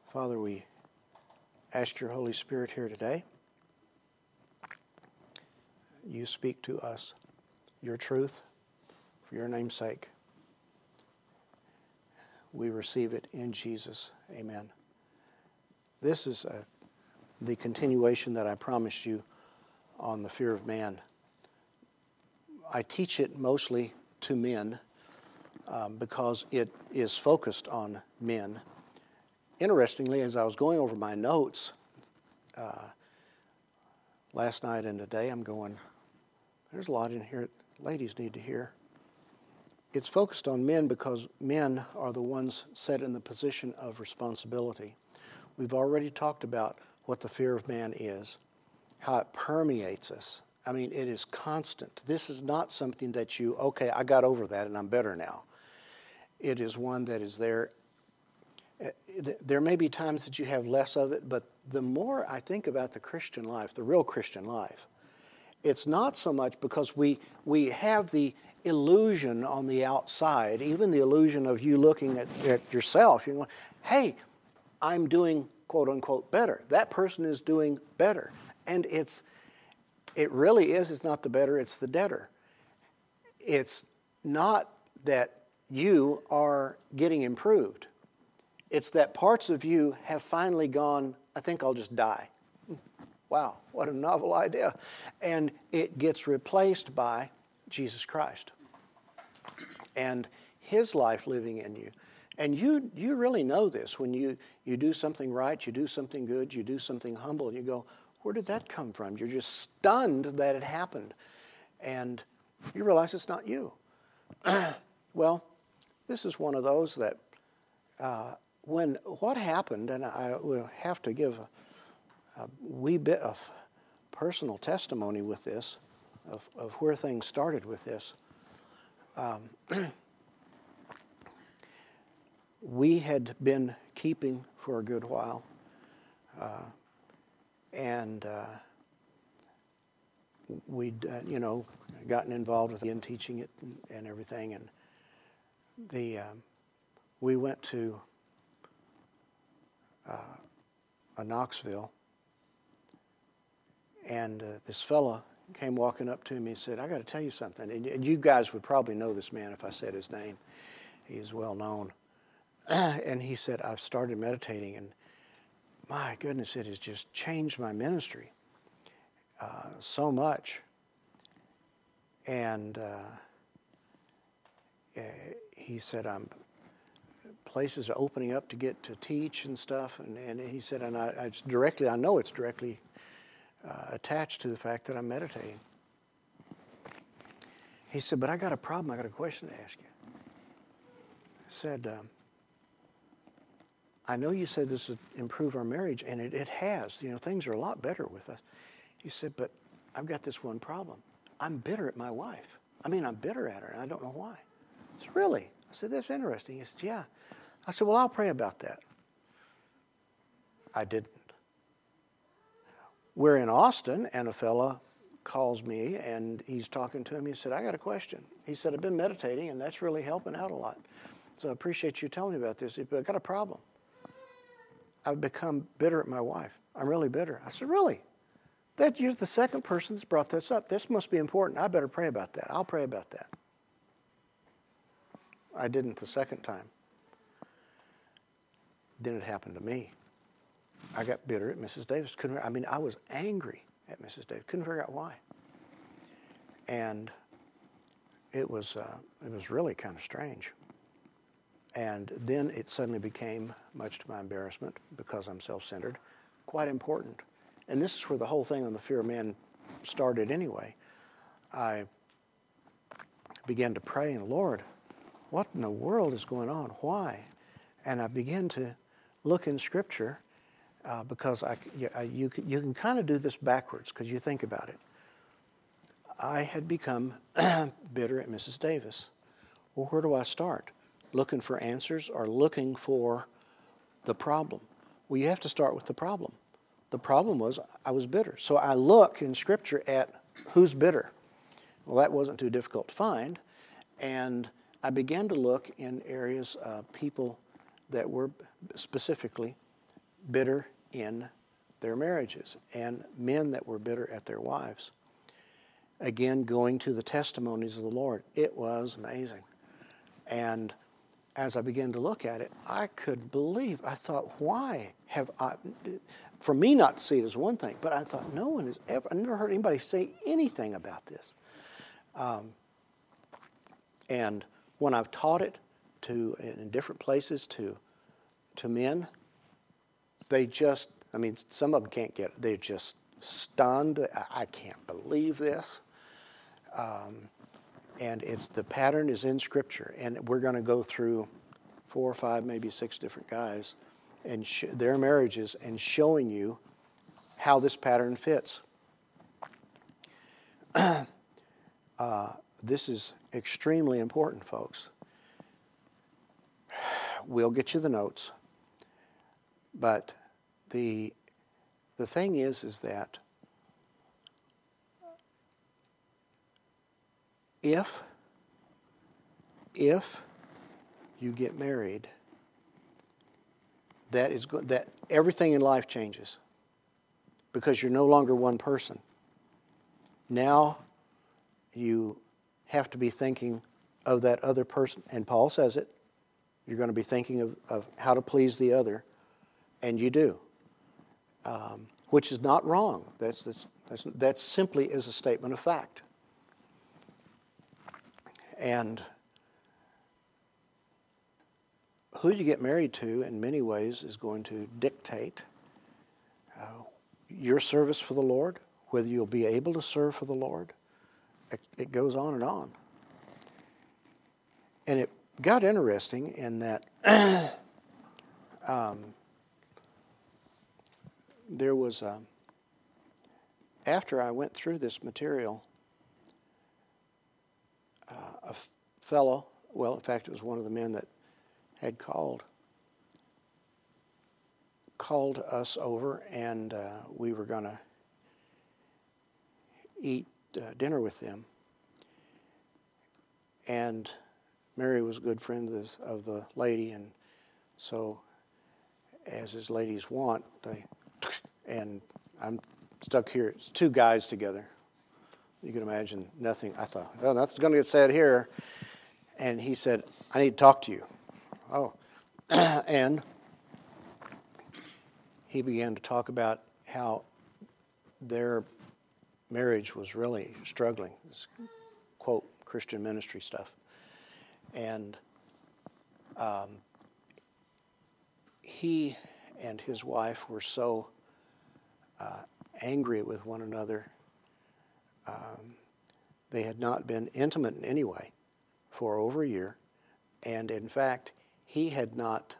Father, we ask your Holy Spirit here today. You speak to us your truth for your name's sake. We receive it in Jesus. Amen. This is the continuation that I promised you on the fear of man. I teach it mostly to men because it is focused on men. Interestingly, as I was going over my notes last night and today, I'm going, there's a lot in here ladies need to hear. It's focused on men because men are the ones set in the position of responsibility. We've already talked about what the fear of man is, how it permeates us. I mean, it is constant. This is not something that okay, I got over that and I'm better now. It is one that is there. There may be times that you have less of it, but the more I think about the Christian life, the real Christian life, it's not so much because we have the illusion on the outside, even the illusion of you looking at yourself. You know, hey, I'm doing quote unquote better. That person is doing better. And it really is, it's not the better, it's the debtor. It's not that you are getting improved. It's that parts of you have finally gone, I think I'll just die. Wow, what a novel idea. And it gets replaced by Jesus Christ and his life living in you. And you really know this when you do something right, you do something good, you do something humble, and you go, where did that come from? You're just stunned that it happened. And you realize it's not you. Well, this is one of those that what happened, and I will have to give a wee bit of personal testimony with this, of where things started with this. We had been keeping for a good while, and we'd gotten involved with in teaching it and everything, and we went to Knoxville, and this fella came walking up to me and said, I got to tell you something. And you guys would probably know this man if I said his name. He's well known. And he said, I've started meditating, and my goodness, it has just changed my ministry so much. And he said, places are opening up to get to teach and stuff. And he said, and I know it's directly attached to the fact that I'm meditating. He said, but I got a problem. I got a question to ask you. I said, I know you said this would improve our marriage, and it has. You know, things are a lot better with us. He said, but I've got this one problem. I'm bitter at my wife. I mean, I'm bitter at her, and I don't know why. I said, really? I said, that's interesting. He said, yeah. I said, well, I'll pray about that. I didn't. We're in Austin, and a fella calls me, and he's talking to him. He said, I got a question. He said, I've been meditating, and that's really helping out a lot. So I appreciate you telling me about this, but I've got a problem. I've become bitter at my wife. I'm really bitter. I said, really? That you're the second person that's brought this up. This must be important. I better pray about that. I'll pray about that. I didn't the second time. Then it happened to me. I got bitter at Mrs. Davis. I was angry at Mrs. Davis. Couldn't figure out why. And it was really kind of strange. And then it suddenly became, much to my embarrassment, because I'm self-centered, quite important. And this is where the whole thing on the fear of man started anyway. I began to pray, and Lord, what in the world is going on? Why? And I began to look in Scripture because you can kind of do this backwards because you think about it. I had become bitter at Mrs. Davis. Well, where do I start? Looking for answers or looking for the problem? Well, you have to start with the problem. The problem was I was bitter. So I look in Scripture at who's bitter. Well, that wasn't too difficult to find. And I began to look in areas of people that were specifically bitter in their marriages, and men that were bitter at their wives. Again, going to the testimonies of the Lord. It was amazing. And as I began to look at it, I couldn't believe. I thought, why have I... For me not to see it is one thing, but I thought, no one has ever... I never heard anybody say anything about this. And when I've taught it in different places to men, they just... I mean, some of them can't get it. They're just stunned. I can't believe this. And the pattern is in Scripture. And we're going to go through 4 or 5, maybe 6 different guys and their marriages and showing you how this pattern fits. This is extremely important, folks. We'll get you the notes. But the thing is that if you get married, that everything in life changes because you're no longer one person. Now you have to be thinking of that other person, and Paul says it. You're going to be thinking of how to please the other, and you do, which is not wrong. That simply is a statement of fact. And who you get married to, in many ways, is going to dictate your service for the Lord, whether you'll be able to serve for the Lord. It goes on and on. And it got interesting in that there was, after I went through this material, a fellow, well, in fact, it was one of the men that had called us over, and we were going to eat dinner with them. And Mary was a good friend of the lady, and so, as his ladies want, and I'm stuck here. It's 2 guys together. You can imagine nothing. I thought, well, nothing's going to get said here. And he said, I need to talk to you. Oh. And he began to talk about how their marriage was really struggling. This, quote, Christian ministry stuff. And he and his wife were so angry with one another. They had not been intimate in any way for over a year, and in fact, he had not.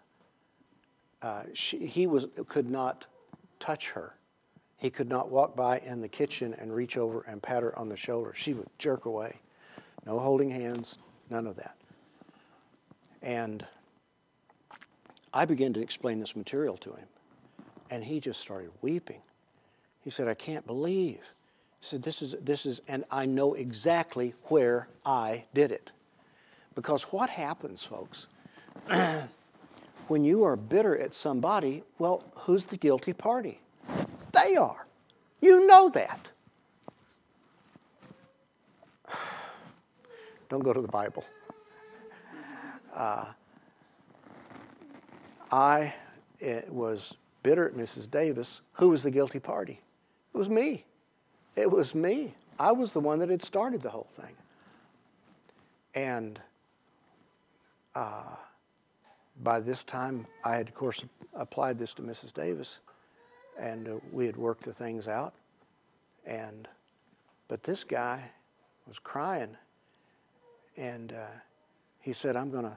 Could not touch her. He could not walk by in the kitchen and reach over and pat her on the shoulder. She would jerk away. No holding hands, none of that. And I began to explain this material to him, and he just started weeping. He said, I can't believe. He said, this is, and I know exactly where I did it. Because what happens, folks, when you are bitter at somebody, well, who's the guilty party? They are. You know that. Don't go to the Bible. I was bitter at Mrs. Davis. Who was the guilty party? It was me. It was me. I was the one that had started the whole thing. And by this time, I had, of course, applied this to Mrs. Davis, and we had worked the things out. But this guy was crying, and he said, I'm going to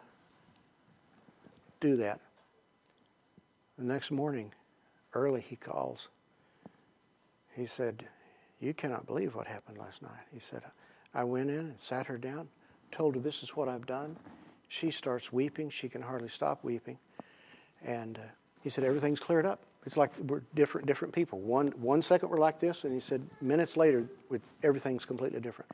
do that. The next morning, early, he calls. He said, you cannot believe what happened last night. He said, I went in and sat her down, told her this is what I've done. She starts weeping. She can hardly stop weeping. And he said, everything's cleared up. It's like we're different people. One second we're like this, and he said, minutes later, everything's completely different.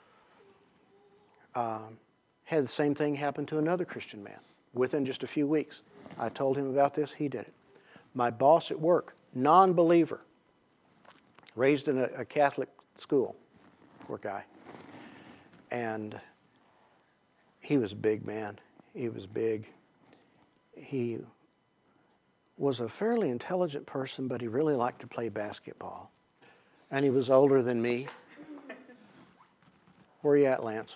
Had the same thing happen to another Christian man within just a few weeks. I told him about this. He did it. My boss at work, non-believer, raised in a Catholic school, poor guy. And he was a big man. He was big. He was a fairly intelligent person, but he really liked to play basketball. And he was older than me. Where are you at, Lance?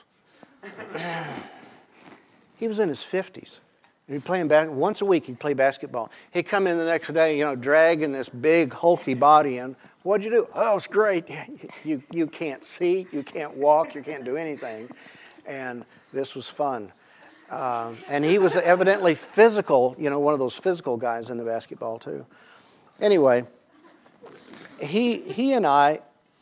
He was in his 50s. He'd playing once a week. He'd play basketball. He'd come in the next day, dragging this big hulky body in. What'd you do? Oh, it's great. You can't see, you can't walk, you can't do anything, and this was fun. And he was evidently physical, one of those physical guys in the basketball too. Anyway, he and I,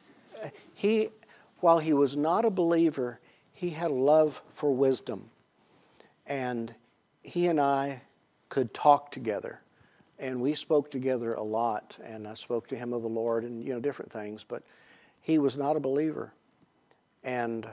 while he was not a believer, he had a love for wisdom, and he and I could talk together, and we spoke together a lot, and I spoke to him of the Lord and, different things, but he was not a believer. And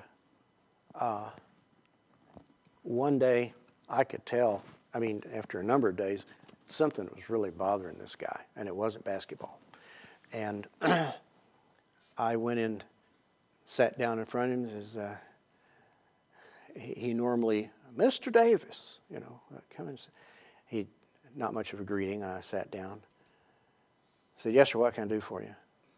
one day I could tell, after a number of days, something was really bothering this guy, and it wasn't basketball. And I went in, sat down in front of him, and he normally, Mr. Davis, come and he, not much of a greeting, and I sat down. I said, yes, sir, what can I do for you?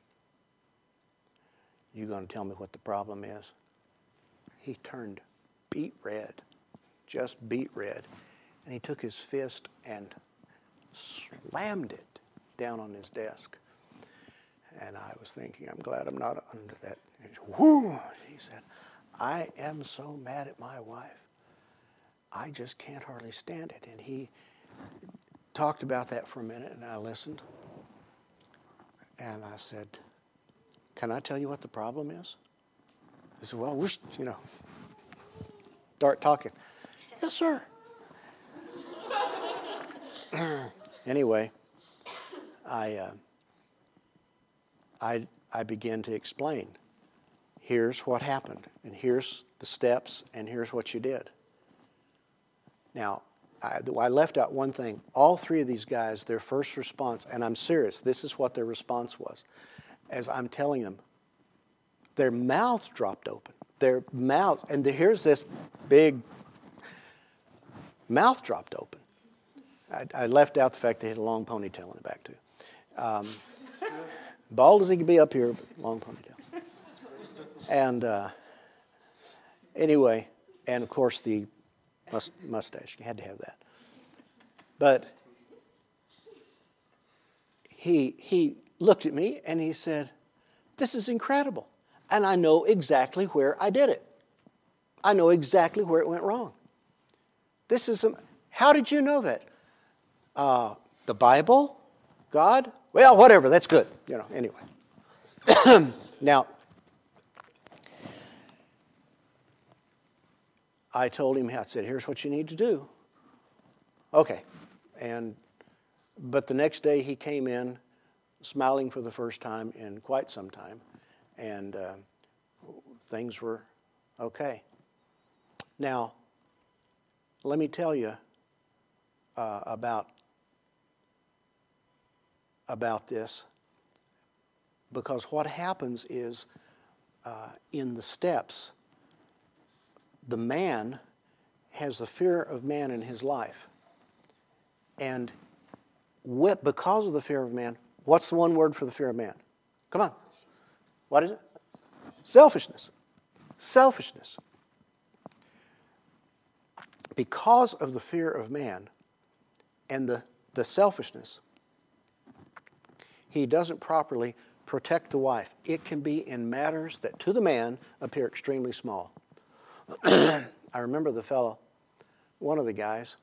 You going to tell me what the problem is? He turned beet red, just beet red, and he took his fist and slammed it down on his desk. And I was thinking, I'm glad I'm not under that. Whoo! He said, I am so mad at my wife. I just can't hardly stand it. And he talked about that for a minute, and I listened. And I said, can I tell you what the problem is? He said, well, start talking. Yes, sir. Anyway, I began to explain. Here's what happened, and here's the steps, and here's what you did. Now, I left out one thing. All three of these guys, their first response, and I'm serious, this is what their response was. As I'm telling them, their mouths dropped open. Their mouths, and here's this big mouth dropped open. I left out the fact they had a long ponytail in the back, too. Bald as he could be up here, but long ponytail. And anyway, and of course the mustache. You had to have that. But he looked at me and he said, this is incredible. And I know exactly where I did it. I know exactly where it went wrong. How did you know that? The Bible? God? Well, whatever, that's good. Anyway. Now, I told him, I said, here's what you need to do. Okay. But the next day he came in smiling for the first time in quite some time, and things were okay. Now, let me tell you about this, because what happens is in the steps, the man has the fear of man in his life. And because of the fear of man, what's the one word for the fear of man? Come on. What is it? Selfishness. Selfishness. Because of the fear of man and the selfishness, he doesn't properly protect the wife. It can be in matters that to the man appear extremely small. I remember the fellow, one of the guys,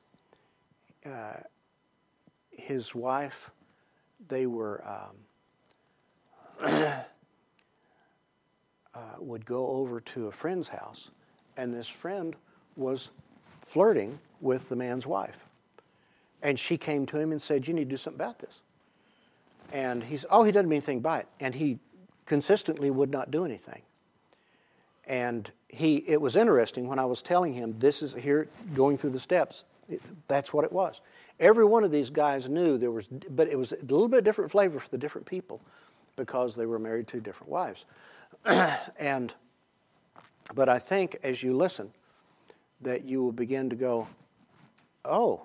his wife, they were, would go over to a friend's house, and this friend was flirting with the man's wife. And she came to him and said, you need to do something about this. And he said, he doesn't mean anything by it. And he consistently would not do anything. And it was interesting when I was telling him, this is here, going through the steps, that's what it was. Every one of these guys knew but it was a little bit different flavor for the different people because they were married to different wives. But I think as you listen, that you will begin to go, oh,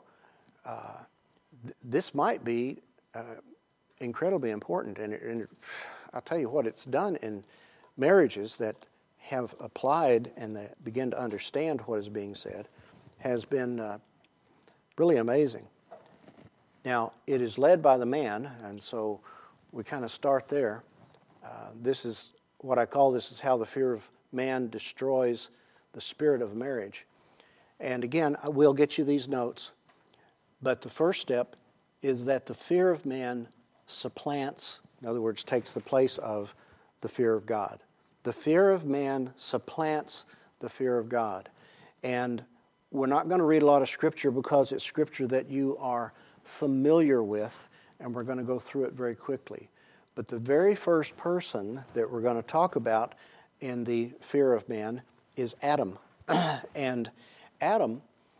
this might be incredibly important. And I'll tell you what it's done in marriages that have applied and that begin to understand what is being said has been really amazing. Now, it is led by the man, and so we kind of start there. This is what I call this is how the fear of man destroys the spirit of marriage. And again, I will get you these notes, but the first step is that the fear of man supplants, in other words, takes the place of the fear of God. The fear of man supplants the fear of God. And we're not going to read a lot of Scripture because it's Scripture that you are familiar with, and we're going to go through it very quickly. But the very first person that we're going to talk about in the fear of man is Adam. And Adam,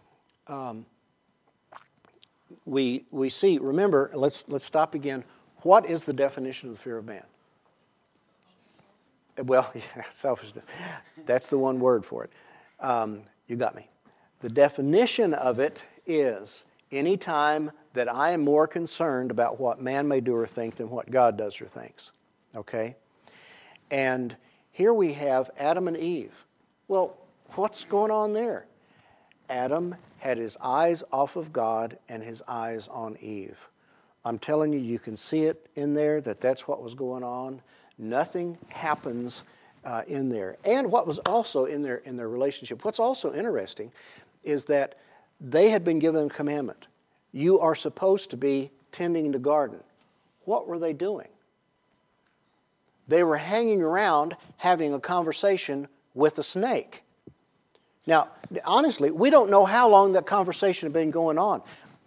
we see, remember, let's stop again. What is the definition of the fear of man? Well, yeah, selfishness. That's the one word for it. You got me. The definition of it is any time that I am more concerned about what man may do or think than what God does or thinks. Okay? And here we have Adam and Eve. Well, what's going on there? Adam had his eyes off of God and his eyes on Eve. I'm telling you, you can see it in there that that's what was going on. Nothing happens in there. And what was also in their relationship, what's also interesting is that they had been given a commandment. You are supposed to be tending the garden. What were they doing? They were hanging around having a conversation with a snake. Now, honestly, we don't know how long that conversation had been going on.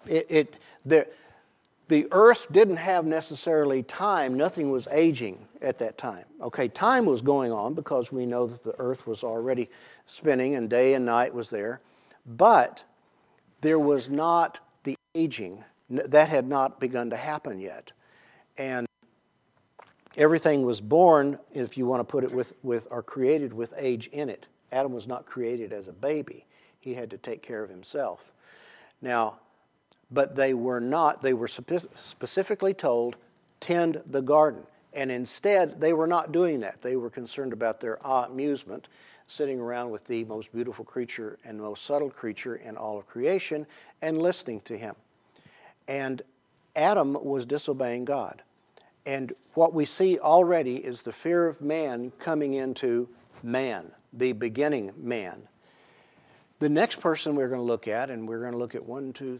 The earth didn't have necessarily time. Nothing was aging at that time. Okay, time was going on because we know that the earth was already spinning and day and night was there. But there was not the aging. That had not begun to happen yet. And everything was born, if you want to put it with or created with age in it. Adam was not created as a baby. He had to take care of himself. Now, but they were specifically told, tend the garden. And instead, they were not doing that. They were concerned about their amusement, sitting around with the most beautiful creature and most subtle creature in all of creation and listening to him. And Adam was disobeying God. And what we see already is the fear of man coming into man, the beginning man. The next person we're going to look at, and we're going to look at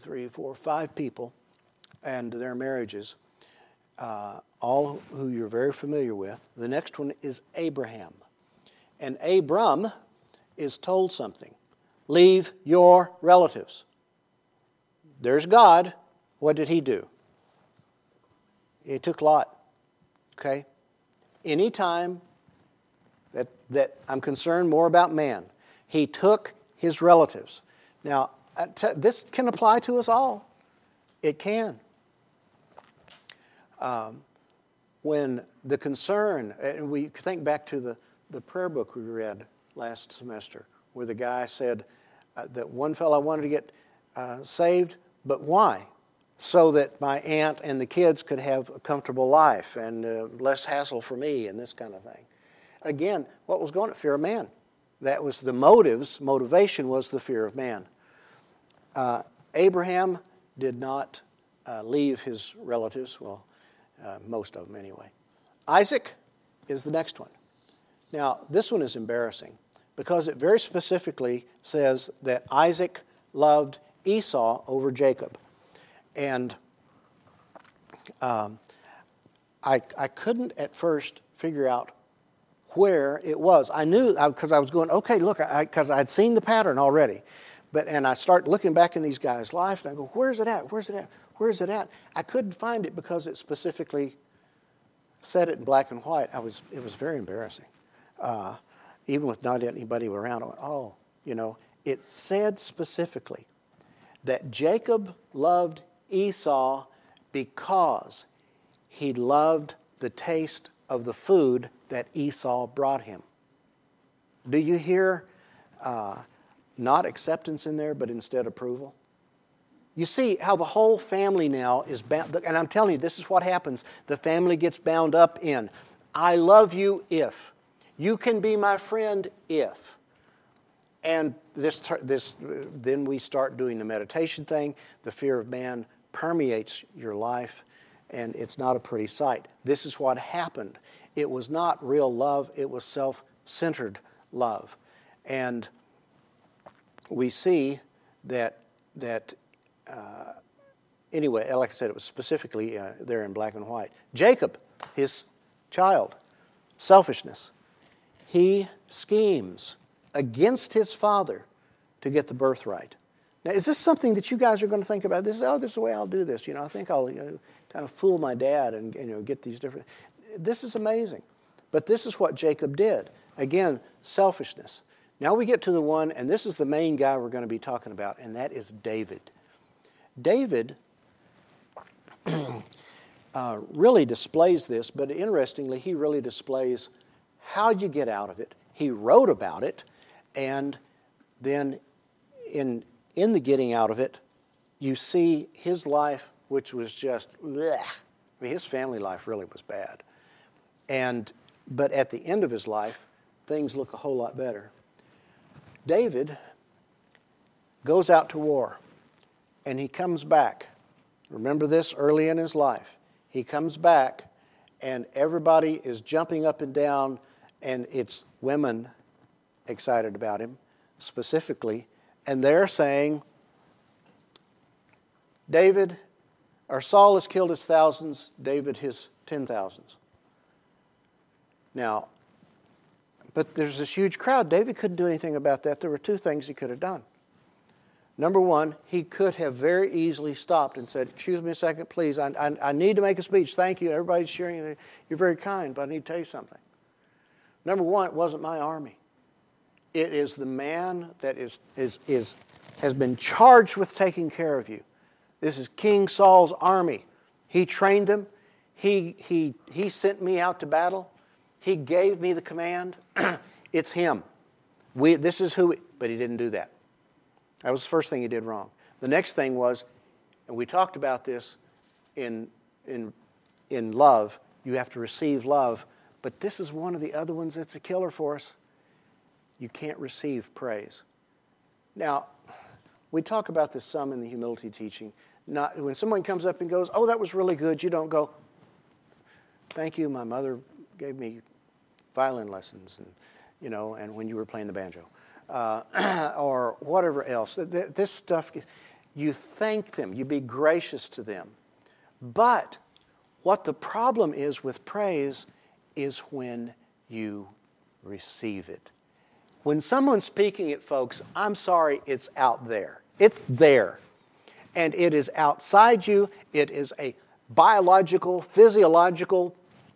5 people and their marriages, all who you're very familiar with. The next one is Abraham. And Abram is told something. Leave your relatives. There's God. What did he do? He took Lot. Okay? Anytime that I'm concerned more about man, he took his relatives. Now, this can apply to us all. It can. When the concern, and we think back to the prayer book we read last semester, where the guy said that one fellow wanted to get saved, but why? So that my aunt and the kids could have a comfortable life and less hassle for me and this kind of thing. Again, what was going on? Fear of man. That was the motivation was the fear of man. Abraham did not leave his relatives, well, most of them anyway. Isaac is the next one. Now, this one is embarrassing because it very specifically says that Isaac loved Esau over Jacob. And I couldn't at first figure out where it was. I knew, because I was going, okay, look, because I'd seen the pattern already. And I start looking back in these guys' life, and I go, where's it at? Where's it at? Where's it at? I couldn't find it because it specifically said it in black and white. It was very embarrassing. Even with not anybody around, I went, it said specifically that Jacob loved Esau because he loved the taste of the food that Esau brought him. Do you hear not acceptance in there, but instead approval? You see how the whole family now is bound, and I'm telling you, this is what happens. The family gets bound up in, I love you if. You can be my friend if. And then we start doing the meditation thing. The fear of man permeates your life, and it's not a pretty sight. This is what happened. It was not real love. It was self-centered love. And we see that anyway, like I said, it was specifically there in black and white. Jacob, his child, selfishness. He schemes against his father to get the birthright. Now, is this something that you guys are going to think about? This is the way I'll do this. I think I'll kind of fool my dad and get these different. This is amazing. But this is what Jacob did. Again, selfishness. Now we get to the one, and this is the main guy we're going to be talking about, and that is David. David really displays this, but interestingly, he really displays how you get out of it. He wrote about it, and then in the getting out of it, you see his life, which was just, blech. I mean, his family life really was bad. But at the end of his life, things look a whole lot better. David goes out to war, and he comes back. Remember this early in his life. He comes back, and everybody is jumping up and down, and it's women excited about him specifically, and they're saying, Saul has killed his thousands, David his 10,000s. Now, but there's this huge crowd. David couldn't do anything about that. There were two things he could have done. Number one, he could have very easily stopped and said, excuse me a second, please. I need to make a speech. Thank you. Everybody's cheering. You're very kind, but I need to tell you something. Number one, it wasn't my army. It is the man that has been charged with taking care of you. This is King Saul's army. He trained them. He sent me out to battle. He gave me the command. It's him. This is who. But he didn't do that. That was the first thing he did wrong. The next thing was, and we talked about this in love. You have to receive love. But this is one of the other ones that's a killer for us. You can't receive praise. Now, we talk about this some in the humility teaching. Not when someone comes up and goes, oh, that was really good, you don't go, thank you, my mother gave me violin lessons, and when you were playing the banjo, or whatever else. This stuff, you thank them, you be gracious to them. But what the problem is with praise is when you receive it. When someone's speaking it, folks, I'm sorry, it's out there. It's there. And it is outside you. It is a biological, physiological,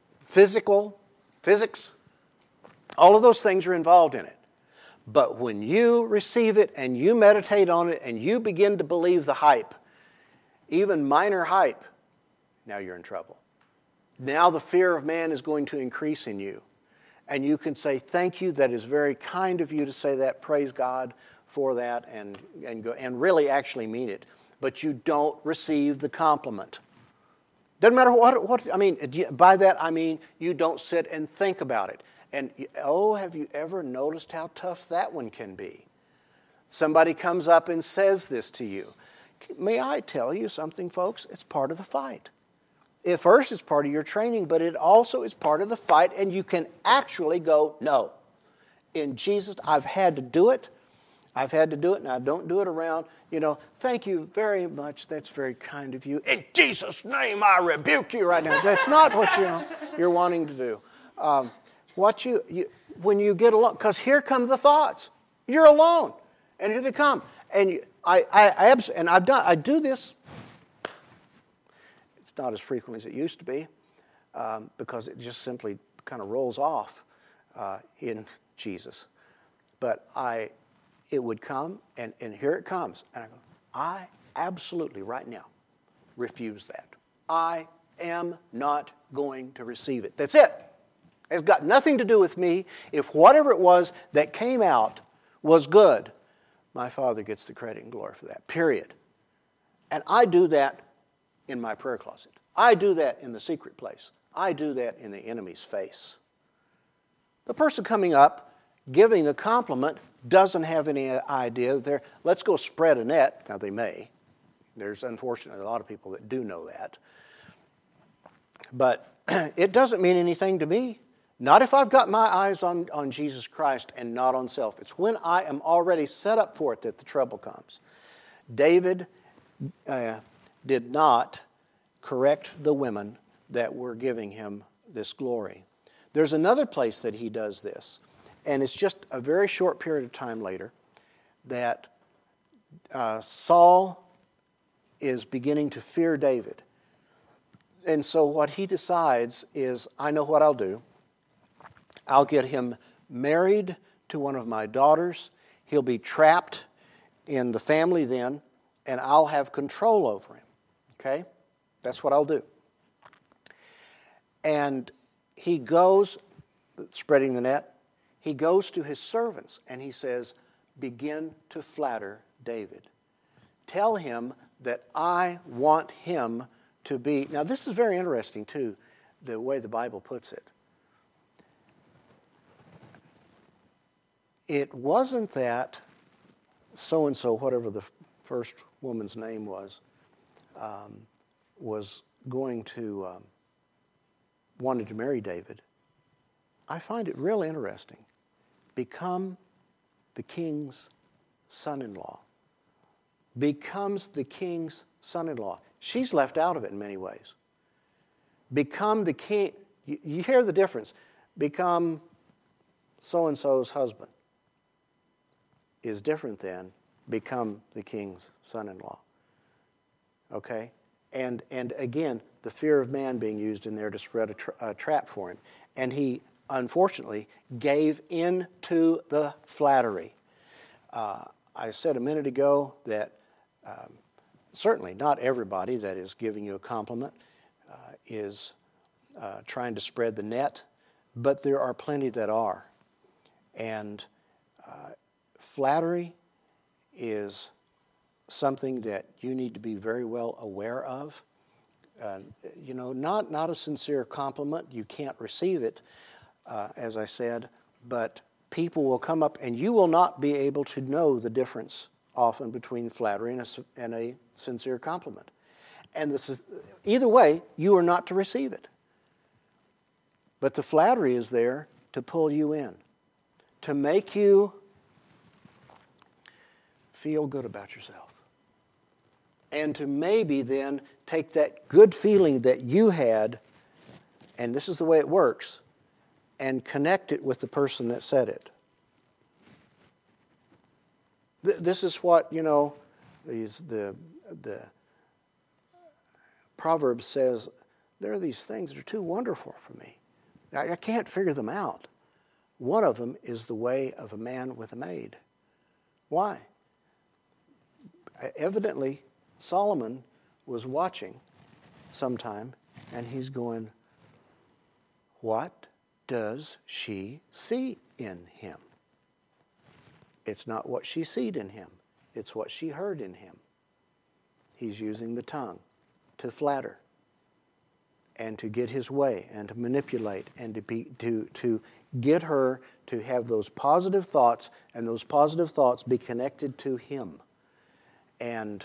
physics. All of those things are involved in it. But when you receive it and you meditate on it and you begin to believe the hype, even minor hype, now you're in trouble. Now the fear of man is going to increase in you. And you can say, thank you, that is very kind of you to say that, praise God for that, and really actually mean it. But you don't receive the compliment. Doesn't matter what I mean, by that I mean you don't sit and think about it. And have you ever noticed how tough that one can be? Somebody comes up and says this to you. May I tell you something, folks? It's part of the fight. At first, it's part of your training, but it also is part of the fight, and you can actually go, no. In Jesus, I've had to do it. I've had to do it, and I don't do it around, thank you very much. That's very kind of you. In Jesus' name, I rebuke you right now. That's not what you're wanting to do. When you get alone, because here come the thoughts. You're alone, and here they come. And I do this. It's not as frequently as it used to be because it just simply kind of rolls off in Jesus. But it would come, and here it comes. And I go, I absolutely, right now, refuse that. I am not going to receive it. That's it. It's got nothing to do with me. If whatever it was that came out was good, my Father gets the credit and glory for that, period. And I do that in my prayer closet. I do that in the secret place. I do that in the enemy's face. The person coming up, giving the compliment, doesn't have any idea that let's go spread a net. Now they may. There's unfortunately a lot of people that do know that. But it doesn't mean anything to me. Not if I've got my eyes on Jesus Christ and not on self. It's when I am already set up for it that the trouble comes. David did not correct the women that were giving him this glory. There's another place that he does this, and it's just a very short period of time later that Saul is beginning to fear David. And so what he decides is, I know what I'll do. I'll get him married to one of my daughters. He'll be trapped in the family then, and I'll have control over him. Okay? That's what I'll do. And he goes, spreading the net, he goes to his servants and he says, begin to flatter David. Tell him that I want him to be. Now this is very interesting too, the way the Bible puts it. It wasn't that so-and-so, whatever the first woman's name was going to, wanted to marry David. I find it real interesting. Become the king's son-in-law. Becomes the king's son-in-law. She's left out of it in many ways. Become the king. You hear the difference. Become so-and-so's husband is different than become the king's son-in-law. Okay? And again, the fear of man being used in there to spread a trap for him. And he, unfortunately, gave in to the flattery. I said a minute ago that certainly not everybody that is giving you a compliment is trying to spread the net, but there are plenty that are. And flattery is something that you need to be very well aware of. Not a sincere compliment. You can't receive it, as I said, but people will come up and you will not be able to know the difference often between flattery and a sincere compliment. And this is, either way, you are not to receive it. But the flattery is there to pull you in, to make you feel good about yourself. And to maybe then take that good feeling that you had, and this is the way it works, and connect it with the person that said it. This is what, the Proverbs says, there are these things that are too wonderful for me. I can't figure them out. One of them is the way of a man with a maid. Why? Evidently, Solomon was watching sometime, and he's going, what does she see in him? It's not what she seed in him. It's what she heard in him. He's using the tongue to flatter and to get his way and to manipulate and to get her to have those positive thoughts, and those positive thoughts be connected to him. And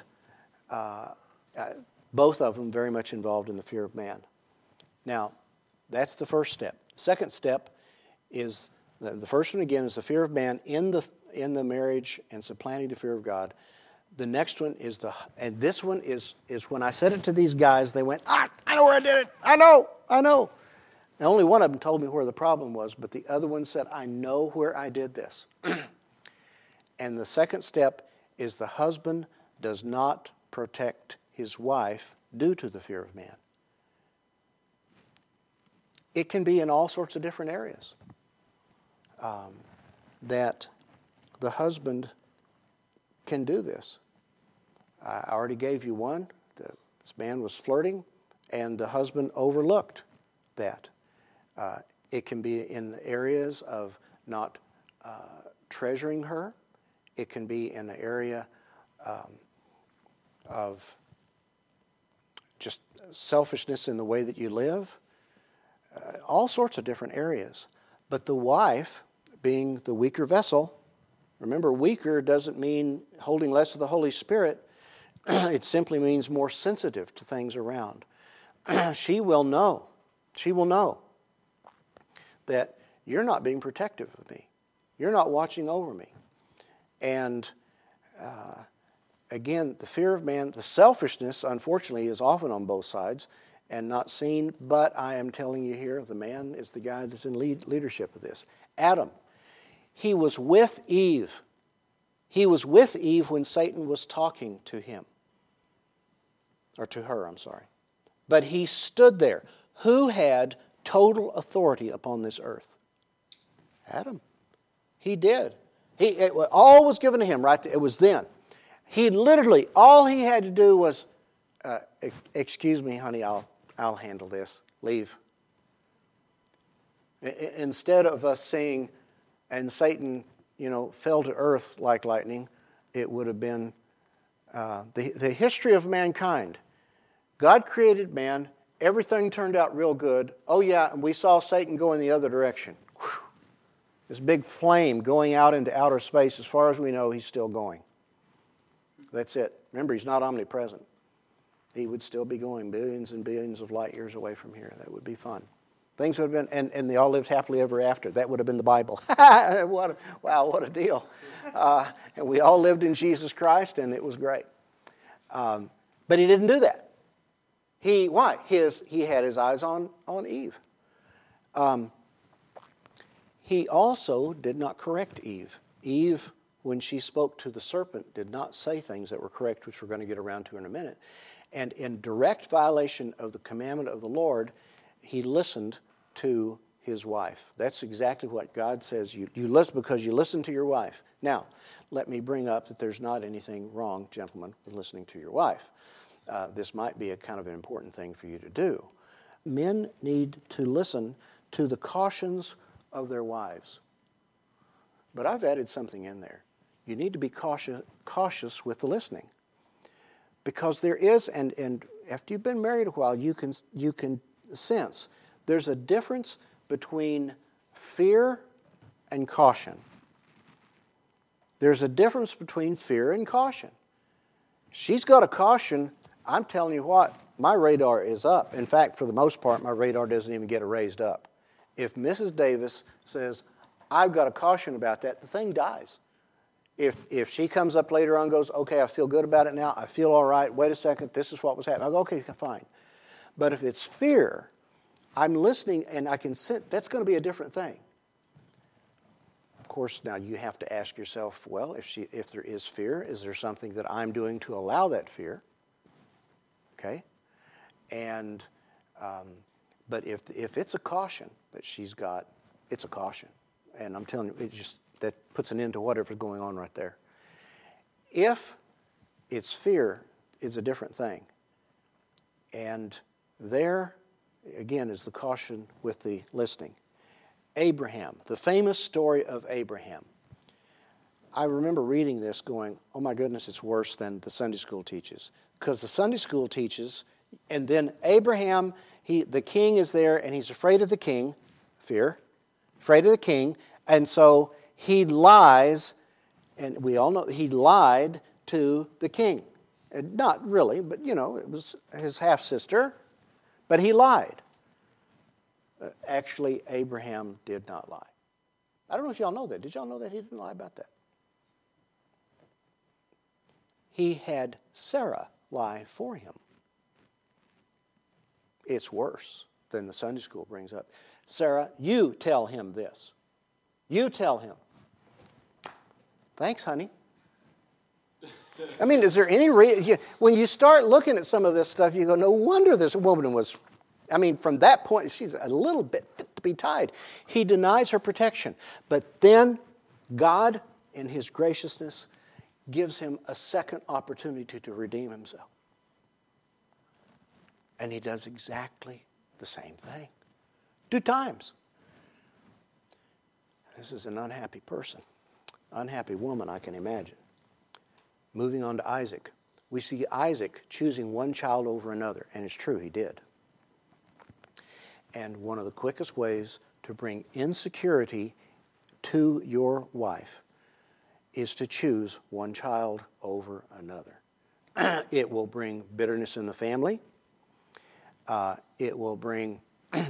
both of them very much involved in the fear of man. Now, that's the first step. Second step is, the first one again is the fear of man in the marriage and supplanting the fear of God. The next one is and this one is when I said it to these guys, they went, I know where I did it. I know. Now, only one of them told me where the problem was, but the other one said, I know where I did this. And the second step is the husband does not protect his wife due to the fear of man. It can be in all sorts of different areas that the husband can do this. I already gave you one, the This man was flirting, and the husband overlooked that. It can be in the areas of not treasuring her. It can be in the area of just selfishness in the way that you live. All sorts of different areas. But the wife, being the weaker vessel, remember, weaker doesn't mean holding less of the Holy Spirit. It simply means more sensitive to things around. She will know that you're not being protective of me. You're not watching over me. And again, the fear of man, the selfishness, unfortunately, is often on both sides and not seen. But I am telling you here, the man is the guy that's in leadership of this. Adam, he was with Eve. He was with Eve when Satan was talking to him. Or to her, I'm sorry. But he stood there. Who had total authority upon this earth? Adam. He did. All was given to him, right? It was then. He literally, all he had to do was, excuse me, honey, I'll handle this. Leave. Instead of us saying, and Satan, fell to earth like lightning, it would have been the history of mankind. God created man. Everything turned out real good. Oh yeah, and we saw Satan go in the other direction. Whew. This big flame going out into outer space. As far as we know, he's still going. That's it. Remember, he's not omnipresent. He would still be going billions and billions of light years away from here. That would be fun. Things would have been, and they all lived happily ever after. That would have been the Bible. What a deal. And we all lived in Jesus Christ, and it was great. But he didn't do that. Why? He had his eyes on Eve. He also did not correct Eve. Eve, when she spoke to the serpent, did not say things that were correct, which we're going to get around to in a minute. And in direct violation of the commandment of the Lord, he listened to his wife. That's exactly what God says. You listen because you listen to your wife. Now, let me bring up that there's not anything wrong, gentlemen, with listening to your wife. This might be a kind of an important thing for you to do. Men need to listen to the cautions of their wives. But I've added something in there. You need to be cautious with the listening. Because there is, and after you've been married a while, you can sense there's a difference between fear and caution. There's a difference between fear and caution. She's got a caution. I'm telling you what, my radar is up. In fact, for the most part, my radar doesn't even get raised up. If Mrs. Davis says, I've got a caution about that, the thing dies. If she comes up later on and goes, okay, I feel good about it now, I feel all right, wait a second, this is what was happening. I go, okay, fine. But if it's fear, I'm listening and I can sense, that's going to be a different thing. Of course, now you have to ask yourself, well, if there is fear, is there something that I'm doing to allow that fear? Okay? And, but if it's a caution that she's got, it's a caution. And I'm telling you, that puts an end to whatever's going on right there. If it's fear, it's a different thing. And there, again, is the caution with the listening. Abraham, the famous story of Abraham. I remember reading this going, oh my goodness, it's worse than the Sunday school teaches. Because the Sunday school teaches, and then Abraham, the king is there, and he's afraid of the king, fear, afraid of the king, and so he lies, and we all know he lied to the king. And not really, but it was his half-sister, but he lied. Actually, Abraham did not lie. I don't know if y'all know that. Did y'all know that he didn't lie about that? He had Sarah lie for him. It's worse than the Sunday school brings up. Sarah, you tell him this. You tell him. Thanks, honey. I mean, is there any reason? When you start looking at some of this stuff, you go, no wonder this woman was, from that point, she's a little bit fit to be tied. He denies her protection. But then God, in his graciousness, gives him a second opportunity to redeem himself. And he does exactly the same thing. 2 times. This is an unhappy person. Unhappy woman, I can imagine. Moving on to Isaac. We see Isaac choosing one child over another, and it's true, he did. And one of the quickest ways to bring insecurity to your wife is to choose one child over another. It will bring bitterness in the family. It will bring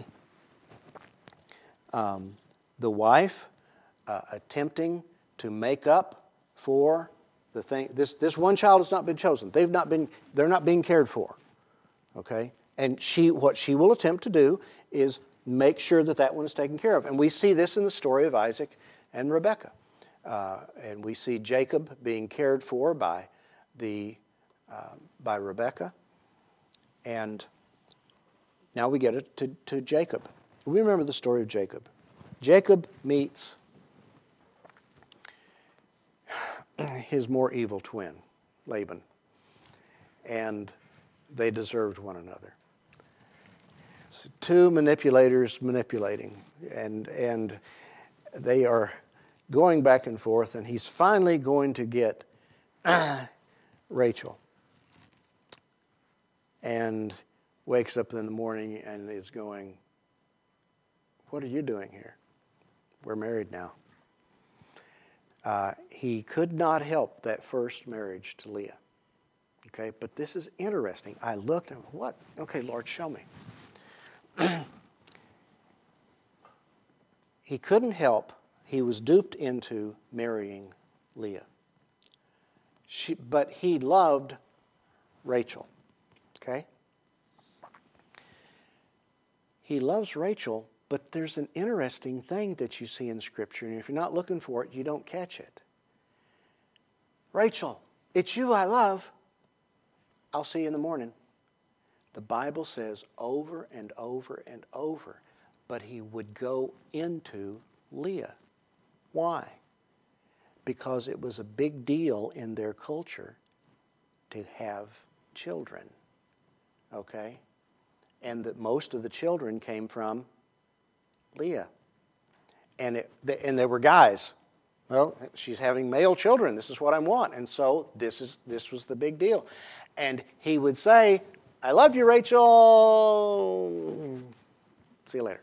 the wife attempting to make up for the thing. This one child has not been chosen. They're not being cared for. Okay? And what she will attempt to do is make sure that one is taken care of. And we see this in the story of Isaac and Rebekah. And we see Jacob being cared for by Rebekah. And now we get it to Jacob. We remember the story of Jacob. Jacob meets his more evil twin, Laban. And they deserved one another. So 2 manipulators manipulating. And they are going back and forth. And he's finally going to get Rachel. And wakes up in the morning and is going, "What are you doing here? We're married now." He could not help that first marriage to Leah. Okay, but this is interesting. I looked and what? Okay, Lord, show me. He couldn't help. He was duped into marrying Leah. But he loved Rachel. Okay? He loves Rachel, but there's an interesting thing that you see in Scripture, and if you're not looking for it, you don't catch it. Rachel, it's you I love. I'll see you in the morning. The Bible says over and over and over, but he would go into Leah. Why? Because it was a big deal in their culture to have children. Okay? And that most of the children came from Leah. And they were guys. Well, she's having male children. This is what I want. And so this was the big deal. And he would say, "I love you, Rachel. See you later."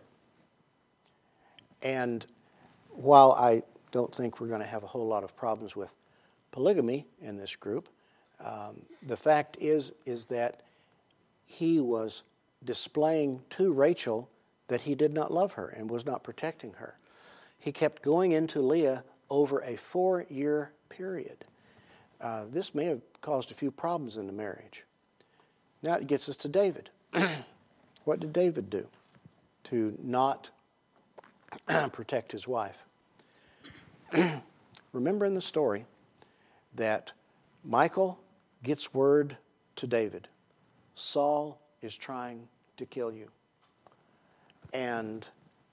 And while I don't think we're going to have a whole lot of problems with polygamy in this group, the fact is that he was displaying to Rachel that he did not love her and was not protecting her. He kept going into Leah over a 4-year period. This may have caused a few problems in the marriage. Now it gets us to David. What did David do to not protect his wife? Remember in the story that Michal gets word to David, Saul is trying to kill you. And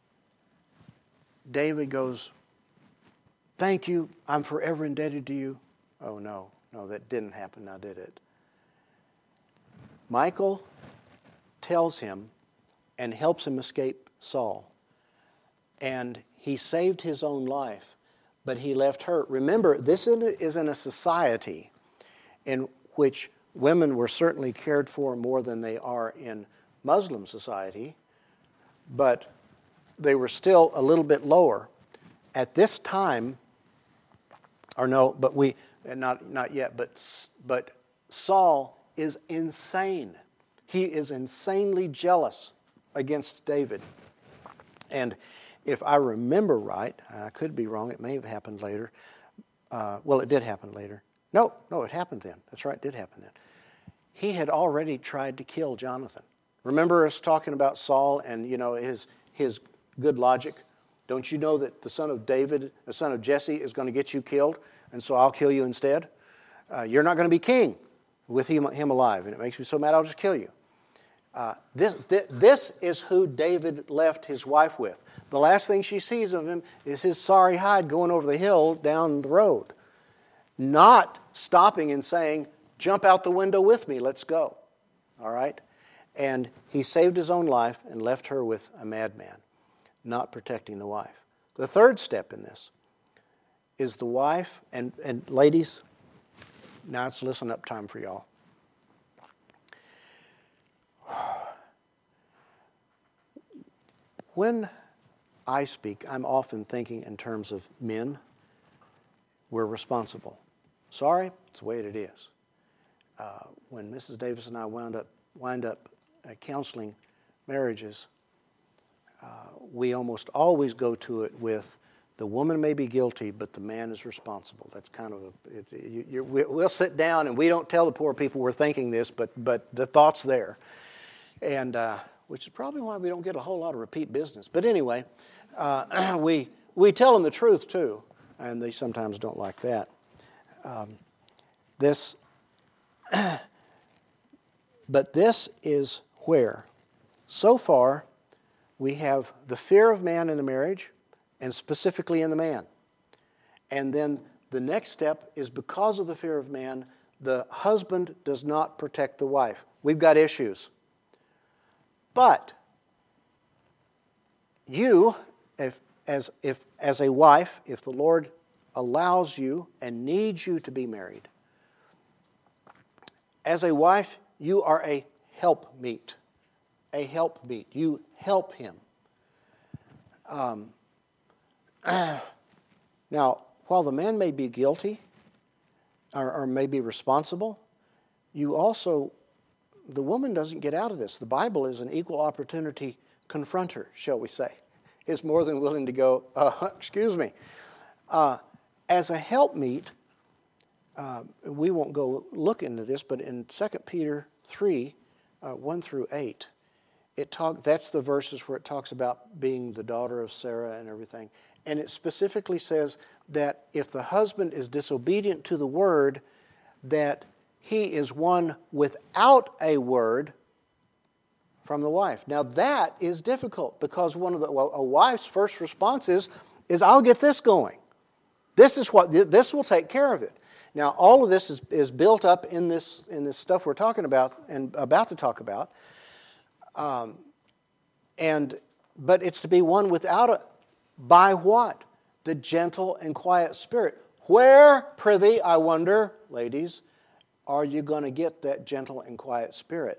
David goes, "Thank you, I'm forever indebted to you." Oh no, that didn't happen now, did it? Michal tells him and helps him escape Saul. And he saved his own life, but he left her. Remember, this is in a society in which women were certainly cared for more than they are in Muslim society, but they were still a little bit lower. At this time, not yet, but Saul is insane. He is insanely jealous against David. And if I remember right, I could be wrong, it may have happened later. It did happen later. No, it happened then. That's right, it did happen then. He had already tried to kill Jonathan. Remember us talking about Saul and, his good logic? Don't you know that the son of David, the son of Jesse, is going to get you killed, and so I'll kill you instead? You're not going to be king with him alive, and it makes me so mad I'll just kill you. This is who David left his wife with. The last thing she sees of him is his sorry hide going over the hill down the road. Not stopping and saying, "Jump out the window with me, let's go." All right? And he saved his own life and left her with a madman, not protecting the wife. The third step in this is the wife, and ladies, now it's listen up time for y'all. When I speak, I'm often thinking in terms of men. We're responsible. Sorry, it's the way it is. When Mrs. Davis and I wind up counseling marriages, we almost always go to it with the woman may be guilty, but the man is responsible. That's kind of we'll sit down and we don't tell the poor people we're thinking this, but the thought's there, and which is probably why we don't get a whole lot of repeat business. But anyway, we tell them the truth too, and they sometimes don't like that. But this is where, so far, we have the fear of man in the marriage, and specifically in the man. And then the next step is because of the fear of man, the husband does not protect the wife. We've got issues. But you, as a wife, if the Lord allows you and needs you to be married, as a wife, you are a helpmeet. A helpmeet. You help him. Now, while the man may be guilty or may be responsible, you also, the woman doesn't get out of this. The Bible is an equal opportunity confronter, shall we say. Is more than willing to go, excuse me. As a helpmeet, we won't go look into this, but in 2 Peter 3, 1 through 8, that's the verses where it talks about being the daughter of Sarah and everything. And it specifically says that if the husband is disobedient to the word, that he is one without a word from the wife. Now that is difficult because a wife's first response is I'll get this going. This will take care of it. Now all of this is built up in this stuff we're talking about and about to talk about. But it's to be one without by what? The gentle and quiet spirit. Where, prithee, I wonder, ladies, are you going to get that gentle and quiet spirit?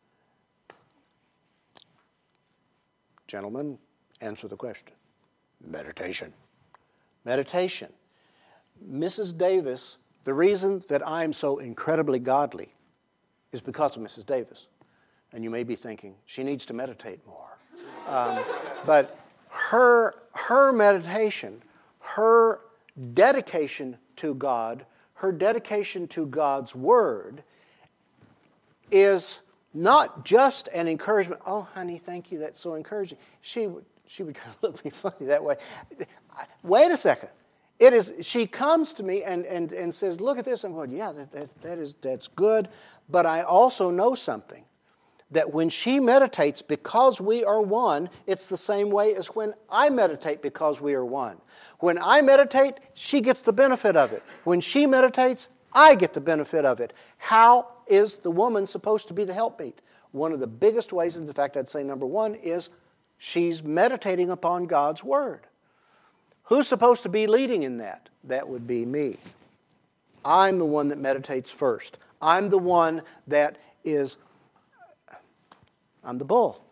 Gentlemen, answer the question. Meditation. Meditation. Mrs. Davis, the reason that I'm so incredibly godly is because of Mrs. Davis. And you may be thinking, she needs to meditate more. But her meditation, her dedication to God, her dedication to God's Word is not just an encouragement. Oh, honey, thank you. That's so encouraging. She would kind of look at me funny that way. Wait a second. It is. She comes to me and says, "Look at this." I'm going, "Yeah, that's good." But I also know something. That when she meditates because we are one, it's the same way as when I meditate because we are one. When I meditate, she gets the benefit of it. When she meditates, I get the benefit of it. How is the woman supposed to be the helpmeet? One of the biggest ways, in fact, I'd say number one, is she's meditating upon God's Word. Who's supposed to be leading in that? That would be me. I'm the one that meditates first. I'm the one that is... I'm the bull.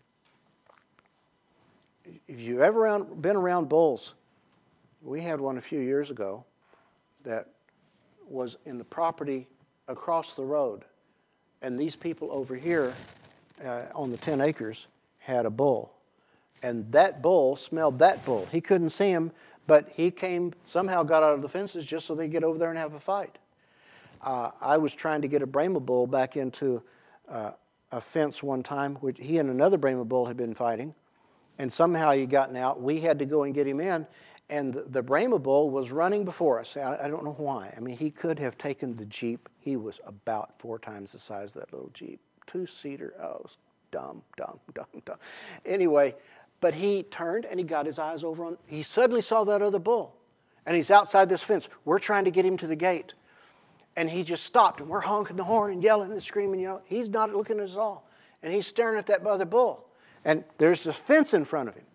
If you've ever been around bulls, we had one a few years ago that was in the property across the road. And these people over here on the 10 acres had a bull. And that bull smelled that bull. He couldn't see him, but he somehow got out of the fences just so they could get over there and have a fight. I was trying to get a Brahma bull back into a fence one time, which he and another Brahma bull had been fighting, and somehow he gotten out. We had to go and get him in, and the Brahma bull was running before us. I don't know why. I mean, he could have taken the Jeep. He was about 4 times the size of that little Jeep. 2-seater. Oh, it was dumb. Anyway, but he turned and he got his eyes over on, he suddenly saw that other bull, and he's outside this fence. We're trying to get him to the gate. And he just stopped, and we're honking the horn and yelling and screaming, He's not looking at us all. And he's staring at that other bull. And there's a fence in front of him.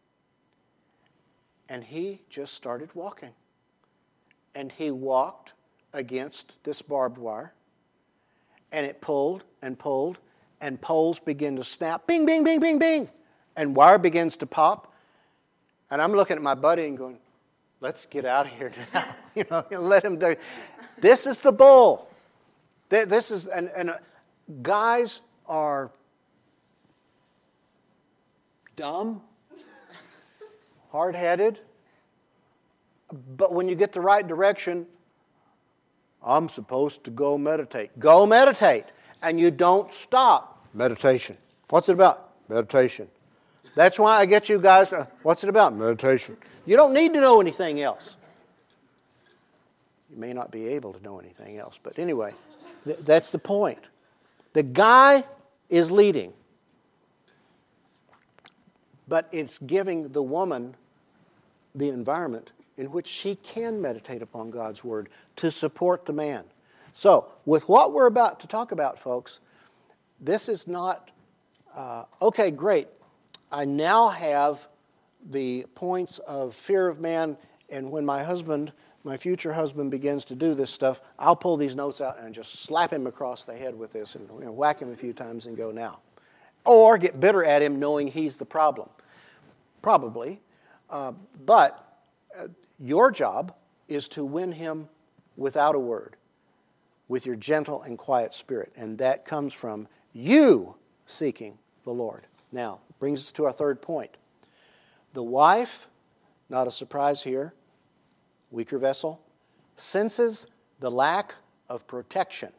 And he just started walking. And he walked against this barbed wire. And it pulled and pulled. And poles begin to snap. Bing, bing, bing, bing, bing. And wire begins to pop. And I'm looking at my buddy and going, let's get out of here now. Let him do. This is the bull. This is, and guys are dumb, hard-headed, but when you get the right direction, I'm supposed to go meditate. Go meditate, and you don't stop. Meditation. What's it about? Meditation. That's why I get you guys, what's it about? Meditation. You don't need to know anything else. You may not be able to know anything else, but anyway, that's the point. The guy is leading, but it's giving the woman the environment in which she can meditate upon God's Word to support the man. So, with what we're about to talk about, folks, this is not, okay, great. I now have the points of fear of man, and when my future husband begins to do this stuff, I'll pull these notes out and just slap him across the head with this and whack him a few times and go now. Or get bitter at him knowing he's the problem. Probably. But your job is to win him without a word, with your gentle and quiet spirit. And that comes from you seeking the Lord. Now, brings us to our third point. The wife, not a surprise here, weaker vessel, senses the lack of protection.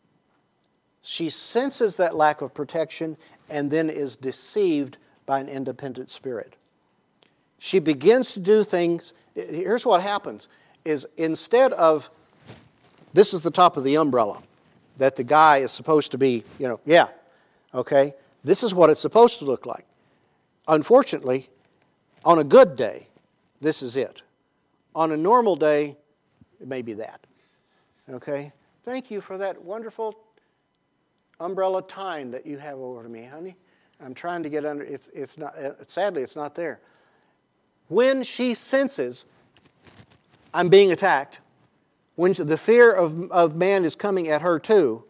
She senses that lack of protection and then is deceived by an independent spirit. She begins to do things. Here's what happens, is instead of, this is the top of the umbrella that the guy is supposed to be, okay, this is what it's supposed to look like. Unfortunately, on a good day, this is it. On a normal day, it may be that. Okay? Thank you for that wonderful umbrella tying that you have over me, honey. I'm trying to get under. It's not. Sadly, it's not there. When she senses I'm being attacked, when the fear of man is coming at her too,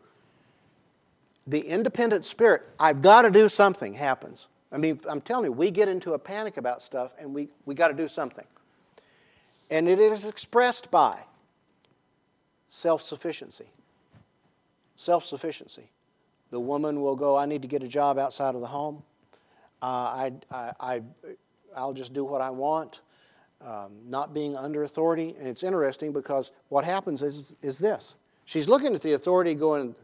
the independent spirit, I've got to do something, happens. I mean, I'm telling you, we get into a panic about stuff and we got to do something. And it is expressed by self-sufficiency. Self-sufficiency. The woman will go, I need to get a job outside of the home. I'll just do what I want. Not being under authority. And it's interesting because what happens is this. She's looking at the authority going,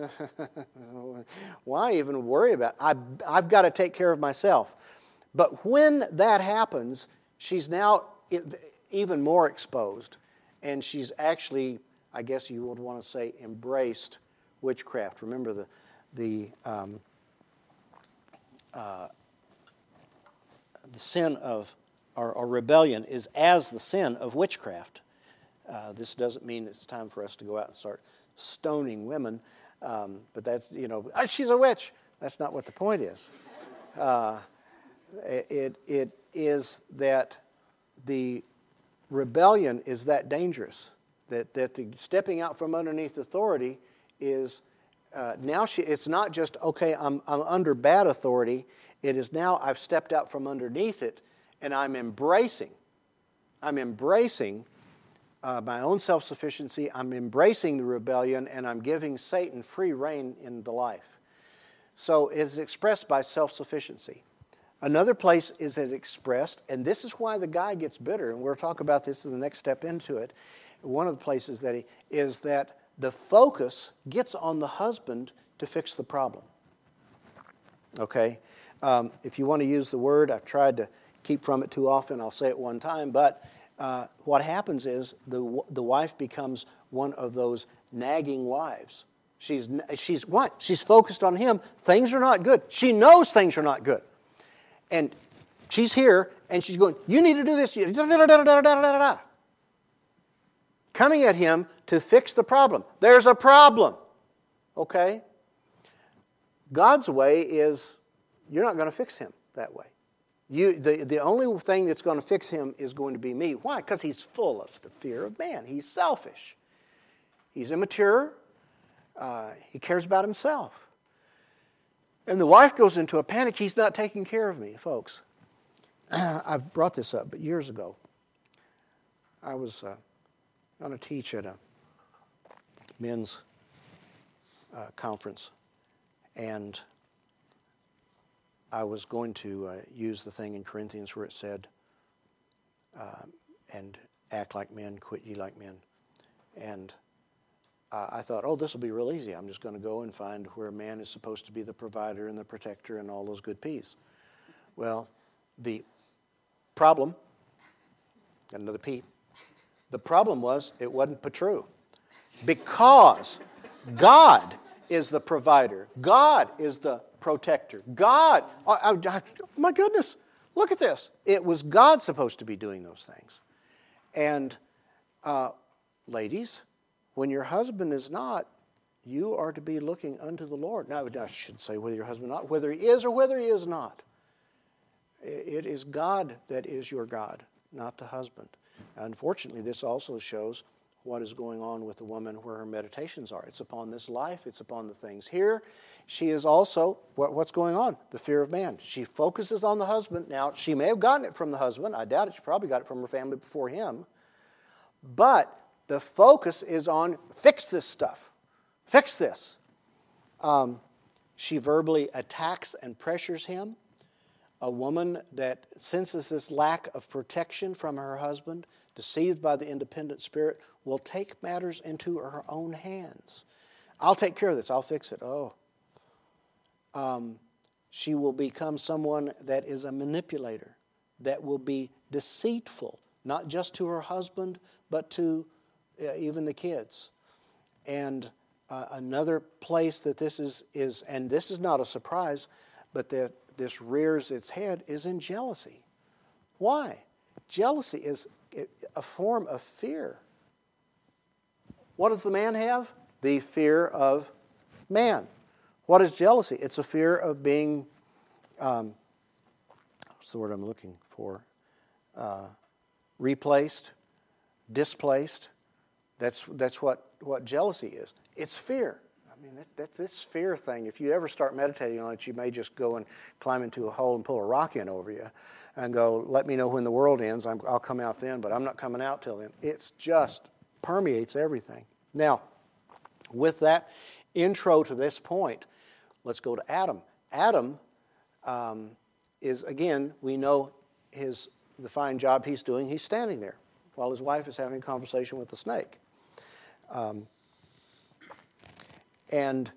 why even worry about it? I've got to take care of myself. But when that happens, she's now even more exposed. And she's actually, I guess you would want to say, embraced witchcraft. Remember the sin of, or rebellion is as the sin of witchcraft. This doesn't mean it's time for us to go out and start stoning women. But that's, she's a witch. That's not what the point is. It is that the rebellion is that dangerous. That the stepping out from underneath authority is now it's not just, okay, I'm under bad authority. It is now I've stepped out from underneath it and I'm embracing my own self-sufficiency, I'm embracing the rebellion, and I'm giving Satan free rein in the life. So it's expressed by self-sufficiency. Another place is it expressed, and this is why the guy gets bitter, and we'll talk about this in the next step into it. One of the places that is that the focus gets on the husband to fix the problem. Okay? If you want to use the word, I've tried to keep from it too often, I'll say it one time, but what happens is the wife becomes one of those nagging wives. She's what? She's focused on him. Things are not good. She knows things are not good. And she's here, and she's going, you need to do this. Coming at him to fix the problem. There's a problem. Okay? God's way is you're not going to fix him that way. The only thing that's going to fix him is going to be me. Why? Because he's full of the fear of man. He's selfish. He's immature. He cares about himself. And the wife goes into a panic. He's not taking care of me, folks. I've brought this up, but years ago, I was going to teach at a men's conference, and I was going to use the thing in Corinthians where it said, and act like men, quit ye like men. And I thought, oh, this will be real easy. I'm just going to go and find where a man is supposed to be the provider and the protector and all those good P's. Well, the problem, got another P, the problem was it wasn't true. Because God is the provider. God is the protector. God, my goodness, look at this. It was God supposed to be doing those things. And ladies, when your husband is not, you are to be looking unto the Lord. Now, I should say whether your husband not, whether he is or whether he is not. It is God that is your God, not the husband. Unfortunately, this also shows what is going on with the woman where her meditations are. It's upon this life. It's upon the things here. She is also, what's going on? The fear of man. She focuses on the husband. Now, she may have gotten it from the husband. I doubt it. She probably got it from her family before him. But the focus is on fix this stuff. Fix this. She verbally attacks and pressures him. A woman that senses this lack of protection from her husband, deceived by the independent spirit, will take matters into her own hands. I'll take care of this. I'll fix it. She will become someone that is a manipulator, that will be deceitful, not just to her husband, but to even the kids. And another place that this is, and this is not a surprise, but that this rears its head is in jealousy. Why? Jealousy is a form of fear. What does the man have? The fear of man. What is jealousy? It's a fear of being, what's the word I'm looking for? Replaced, displaced. That's what jealousy is. It's fear. I mean, that's this fear thing. If you ever start meditating on it, you may just go and climb into a hole and pull a rock in over you and go, let me know when the world ends. I'll come out then, but I'm not coming out till then. It's just permeates everything. Now, with that intro to this point, let's go to Adam. Adam is, again, we know the fine job he's doing. He's standing there while his wife is having a conversation with the snake. And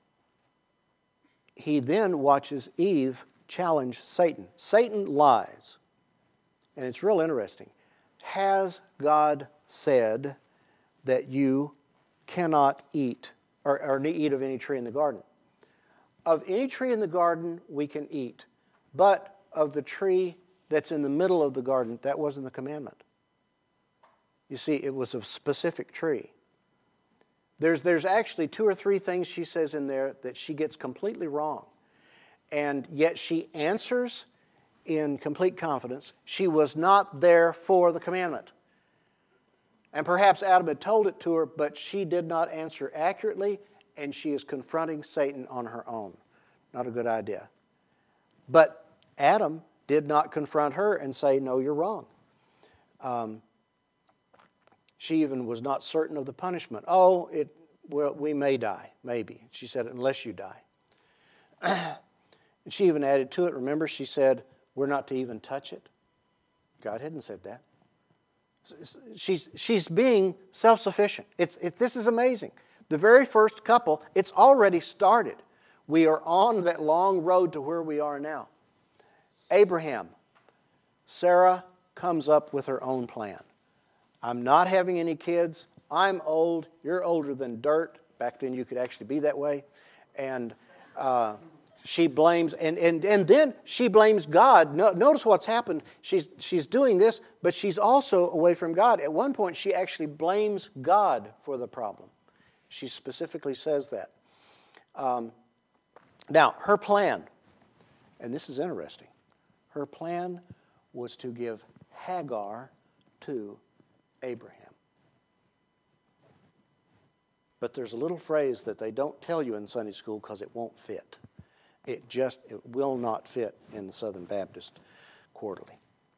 he then watches Eve challenge Satan. Satan lies. And it's real interesting. Has God said that you cannot eat or eat of any tree in the garden? Of any tree in the garden we can eat. But of the tree that's in the middle of the garden, that wasn't the commandment. You see, it was a specific tree. There's actually 2 or 3 things she says in there that she gets completely wrong. And yet she answers in complete confidence. She was not there for the commandment. And perhaps Adam had told it to her, but she did not answer accurately, and she is confronting Satan on her own. Not a good idea. But Adam did not confront her and say, no, you're wrong. She even was not certain of the punishment. Oh, we may die, maybe. She said, unless you die. And she even added to it, remember, she said, we're not to even touch it. God hadn't said that. She's being self-sufficient. This is amazing. The very first couple, it's already started. We are on that long road to where we are now. Abraham, Sarah comes up with her own plan. I'm not having any kids. I'm old. You're older than dirt. Back then you could actually be that way. And she blames, and then she blames God. Notice what's happened. She's doing this, but she's also away from God. At one point, she actually blames God for the problem. She specifically says that. Now, her plan, and this is interesting, her plan was to give Hagar to Abraham. But there's a little phrase that they don't tell you in Sunday school because it won't fit. It will not fit in the Southern Baptist Quarterly.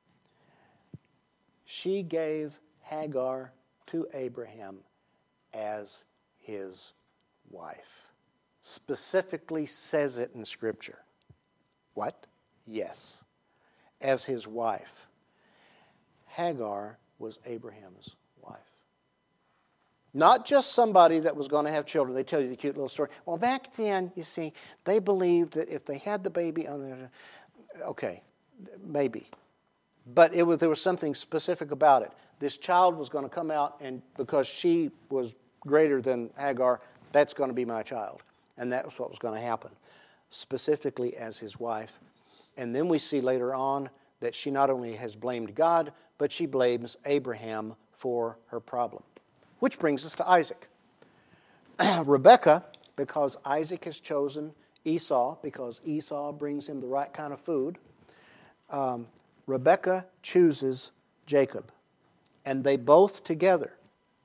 She gave Hagar to Abraham as his wife. Specifically says it in Scripture. What? Yes. As his wife. Hagar was Abraham's wife. Not just somebody that was going to have children. They tell you the cute little story. Well, back then, you see, they believed that if they had the baby on their... Okay, maybe. But there was something specific about it. This child was going to come out, and because she was greater than Hagar, that's going to be my child. And that was what was going to happen, specifically as his wife. And then we see later on that she not only has blamed God, but she blames Abraham for her problem. Which brings us to Isaac. Rebekah, because Isaac has chosen Esau, because Esau brings him the right kind of food, Rebekah chooses Jacob. And they both together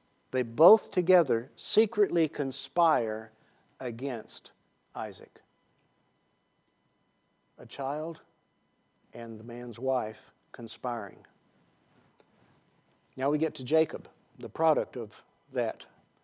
secretly conspire against Isaac. A child and the man's wife conspiring. Now we get to Jacob, the product of that.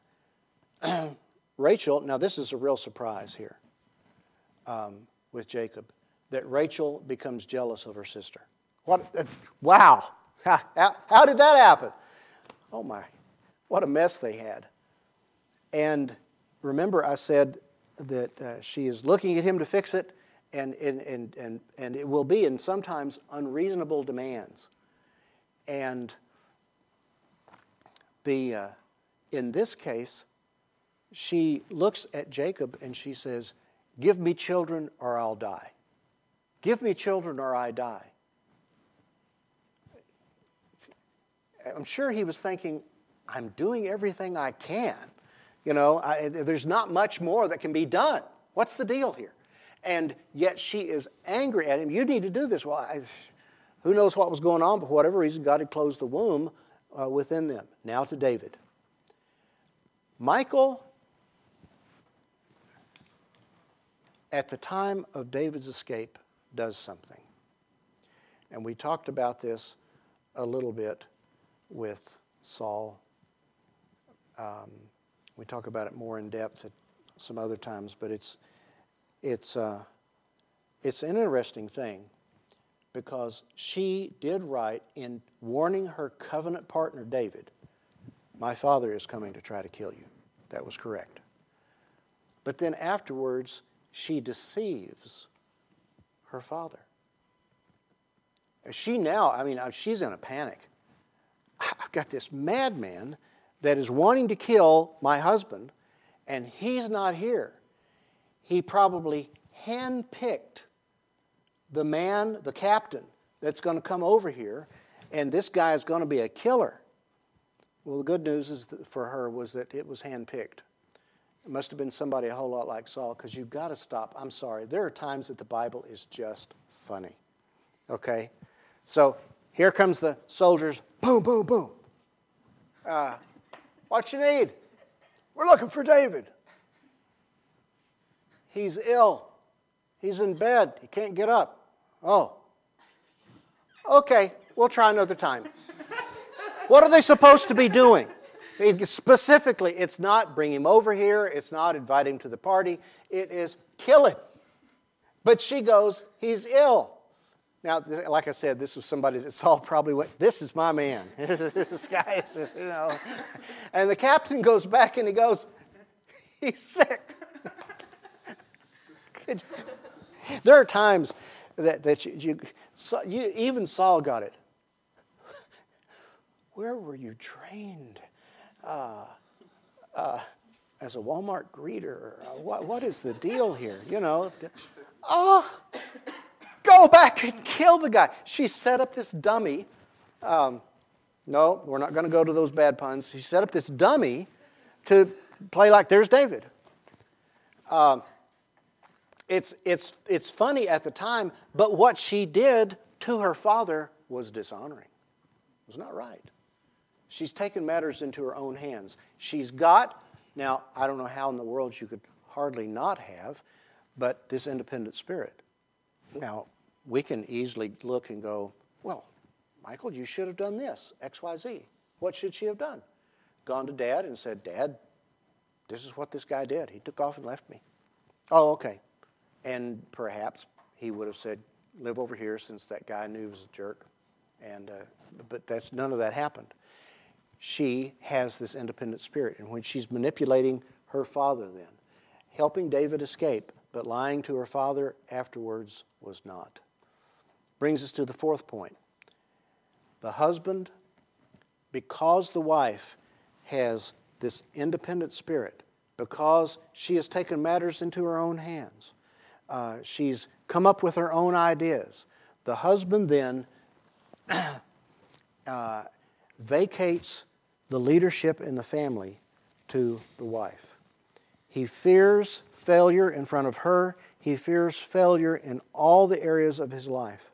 Rachel, now this is a real surprise here with Jacob, that Rachel becomes jealous of her sister. Wow! How did that happen? Oh my, what a mess they had. And remember I said that she is looking at him to fix it, and it will be in sometimes unreasonable demands. And in this case, she looks at Jacob and she says, "Give me children or I'll die. Give me children or I die." I'm sure he was thinking, I'm doing everything I can. You know, there's not much more that can be done. What's the deal here? And yet she is angry at him. You need to do this. Well, who knows what was going on, but for whatever reason, God had closed the womb within them. Now to David. Michal, at the time of David's escape, does something. And we talked about this a little bit with Saul. We talk about it more in depth at some other times, but it's an interesting thing because she did right in warning her covenant partner David, "My father is coming to try to kill you." That was correct. But then afterwards, she deceives her father. She's in a panic. I've got this madman that is wanting to kill my husband, and he's not here. He probably handpicked the man, the captain, that's going to come over here, and this guy is going to be a killer. Well, the good news is for her was that it was handpicked. It must have been somebody a whole lot like Saul, because you've got to stop. I'm sorry. There are times that the Bible is just funny. Okay? So here comes the soldiers. Boom, boom, boom. What you need? We're looking for David. He's ill. He's in bed. He can't get up. Oh. Okay, we'll try another time. What are they supposed to be doing? Specifically, it's not bring him over here. It's not invite him to the party. It is kill him. But she goes, he's ill. Now, like I said, this was somebody that Saul probably went, "This is my man." This guy is, you know. And the captain goes back and he goes, "He's sick." There are times that you even Saul got it. Where were you trained? As a Walmart greeter? What is the deal here? You know. Oh, go back and kill the guy. She set up this dummy. No, we're not going to go to those bad puns. She set up this dummy to play like there's David. It's funny at the time, but what she did to her father was dishonoring. It was not right. She's taken matters into her own hands. She's got, now, I don't know how in the world you could hardly not have, but this independent spirit. Now, we can easily look and go, well, Michael, you should have done this, X, Y, Z. What should she have done? Gone to Dad and said, Dad, this is what this guy did. He took off and left me. Oh, okay. And perhaps he would have said, live over here since that guy knew he was a jerk. But none of that happened. She has this independent spirit. And when she's manipulating her father then, helping David escape, but lying to her father afterwards was not. Brings us to the fourth point. The husband, because the wife has this independent spirit, because she has taken matters into her own hands, she's come up with her own ideas, the husband then vacates the leadership in the family to the wife. He fears failure in front of her. He fears failure in all the areas of his life.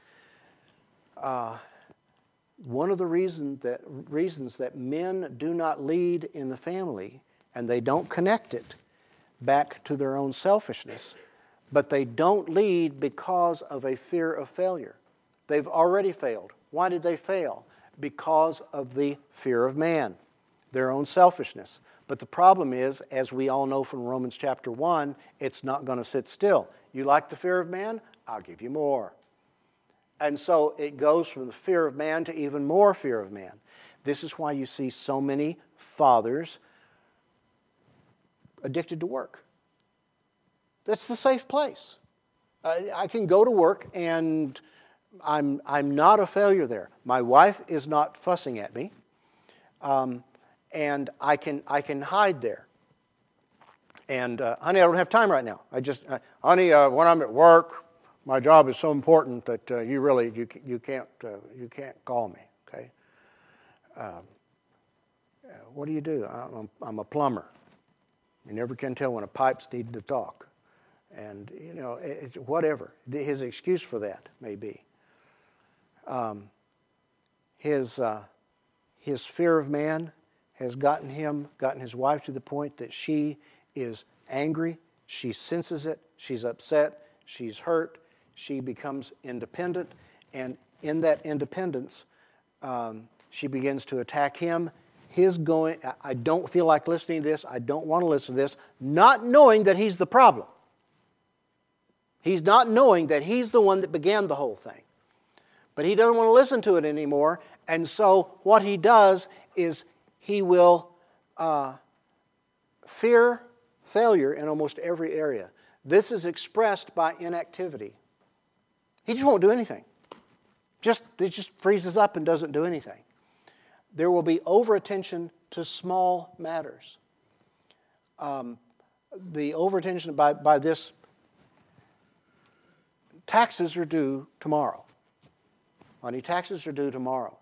One of the reasons that men do not lead in the family, and they don't connect it back to their own selfishness, but they don't lead because of a fear of failure. They've already failed. Why did they fail? Because of the fear of man, their own selfishness. But the problem is, as we all know from Romans chapter 1, it's not going to sit still. You like the fear of man? I'll give you more. And so it goes from the fear of man to even more fear of man. This is why you see so many fathers addicted to work. That's the safe place. I can go to work and I'm not a failure there. My wife is not fussing at me, and I can hide there. And honey, I don't have time right now. Honey, when I'm at work, my job is so important that you can't call me. Okay. What do you do? I'm a plumber. You never can tell when a pipe's needing to talk, and it's whatever his excuse for that may be. His fear of man has gotten his wife to the point that she is angry. She senses it. She's upset. She's hurt. She becomes independent. And in that independence, she begins to attack him. I don't feel like listening to this. I don't want to listen to this. Not knowing that he's the problem. He's not knowing that he's the one that began the whole thing. But he doesn't want to listen to it anymore. And so what he does is he will fear failure in almost every area. This is expressed by inactivity. He just won't do anything. He just freezes up and doesn't do anything. There will be over-attention to small matters. The over-attention by this, taxes are due tomorrow. Honey, taxes are due tomorrow.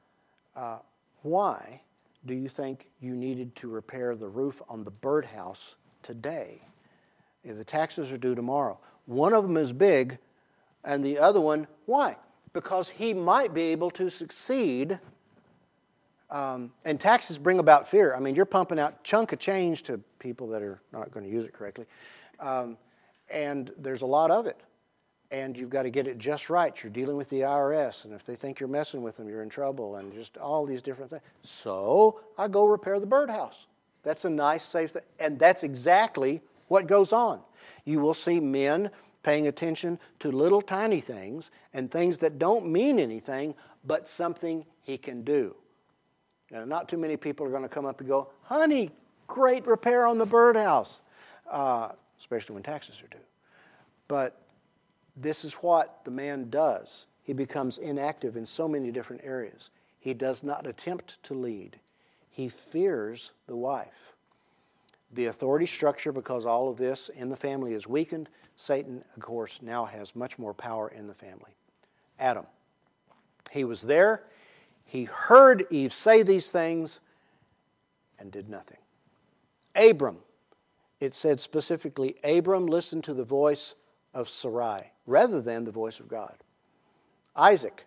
Why do you think you needed to repair the roof on the birdhouse today? If the taxes are due tomorrow. One of them is big, and the other one, why? Because he might be able to succeed. And taxes bring about fear. I mean, you're pumping out chunk of change to people that are not going to use it correctly. And there's a lot of it. And you've got to get it just right. You're dealing with the IRS, and if they think you're messing with them, you're in trouble, and just all these different things. So I go repair the birdhouse. That's a nice, safe thing. And that's exactly what goes on. You will see men paying attention to little tiny things and things that don't mean anything, but something he can do. Now, not too many people are going to come up and go, honey, great repair on the birdhouse, especially when taxes are due. But this is what the man does. He becomes inactive in so many different areas. He does not attempt to lead. He fears the wife. The authority structure, because all of this in the family is weakened, Satan, of course, now has much more power in the family. Adam. He was there. He heard Eve say these things and did nothing. Abram it said specifically, Abram listened to the voice of Sarai rather than the voice of God. Isaac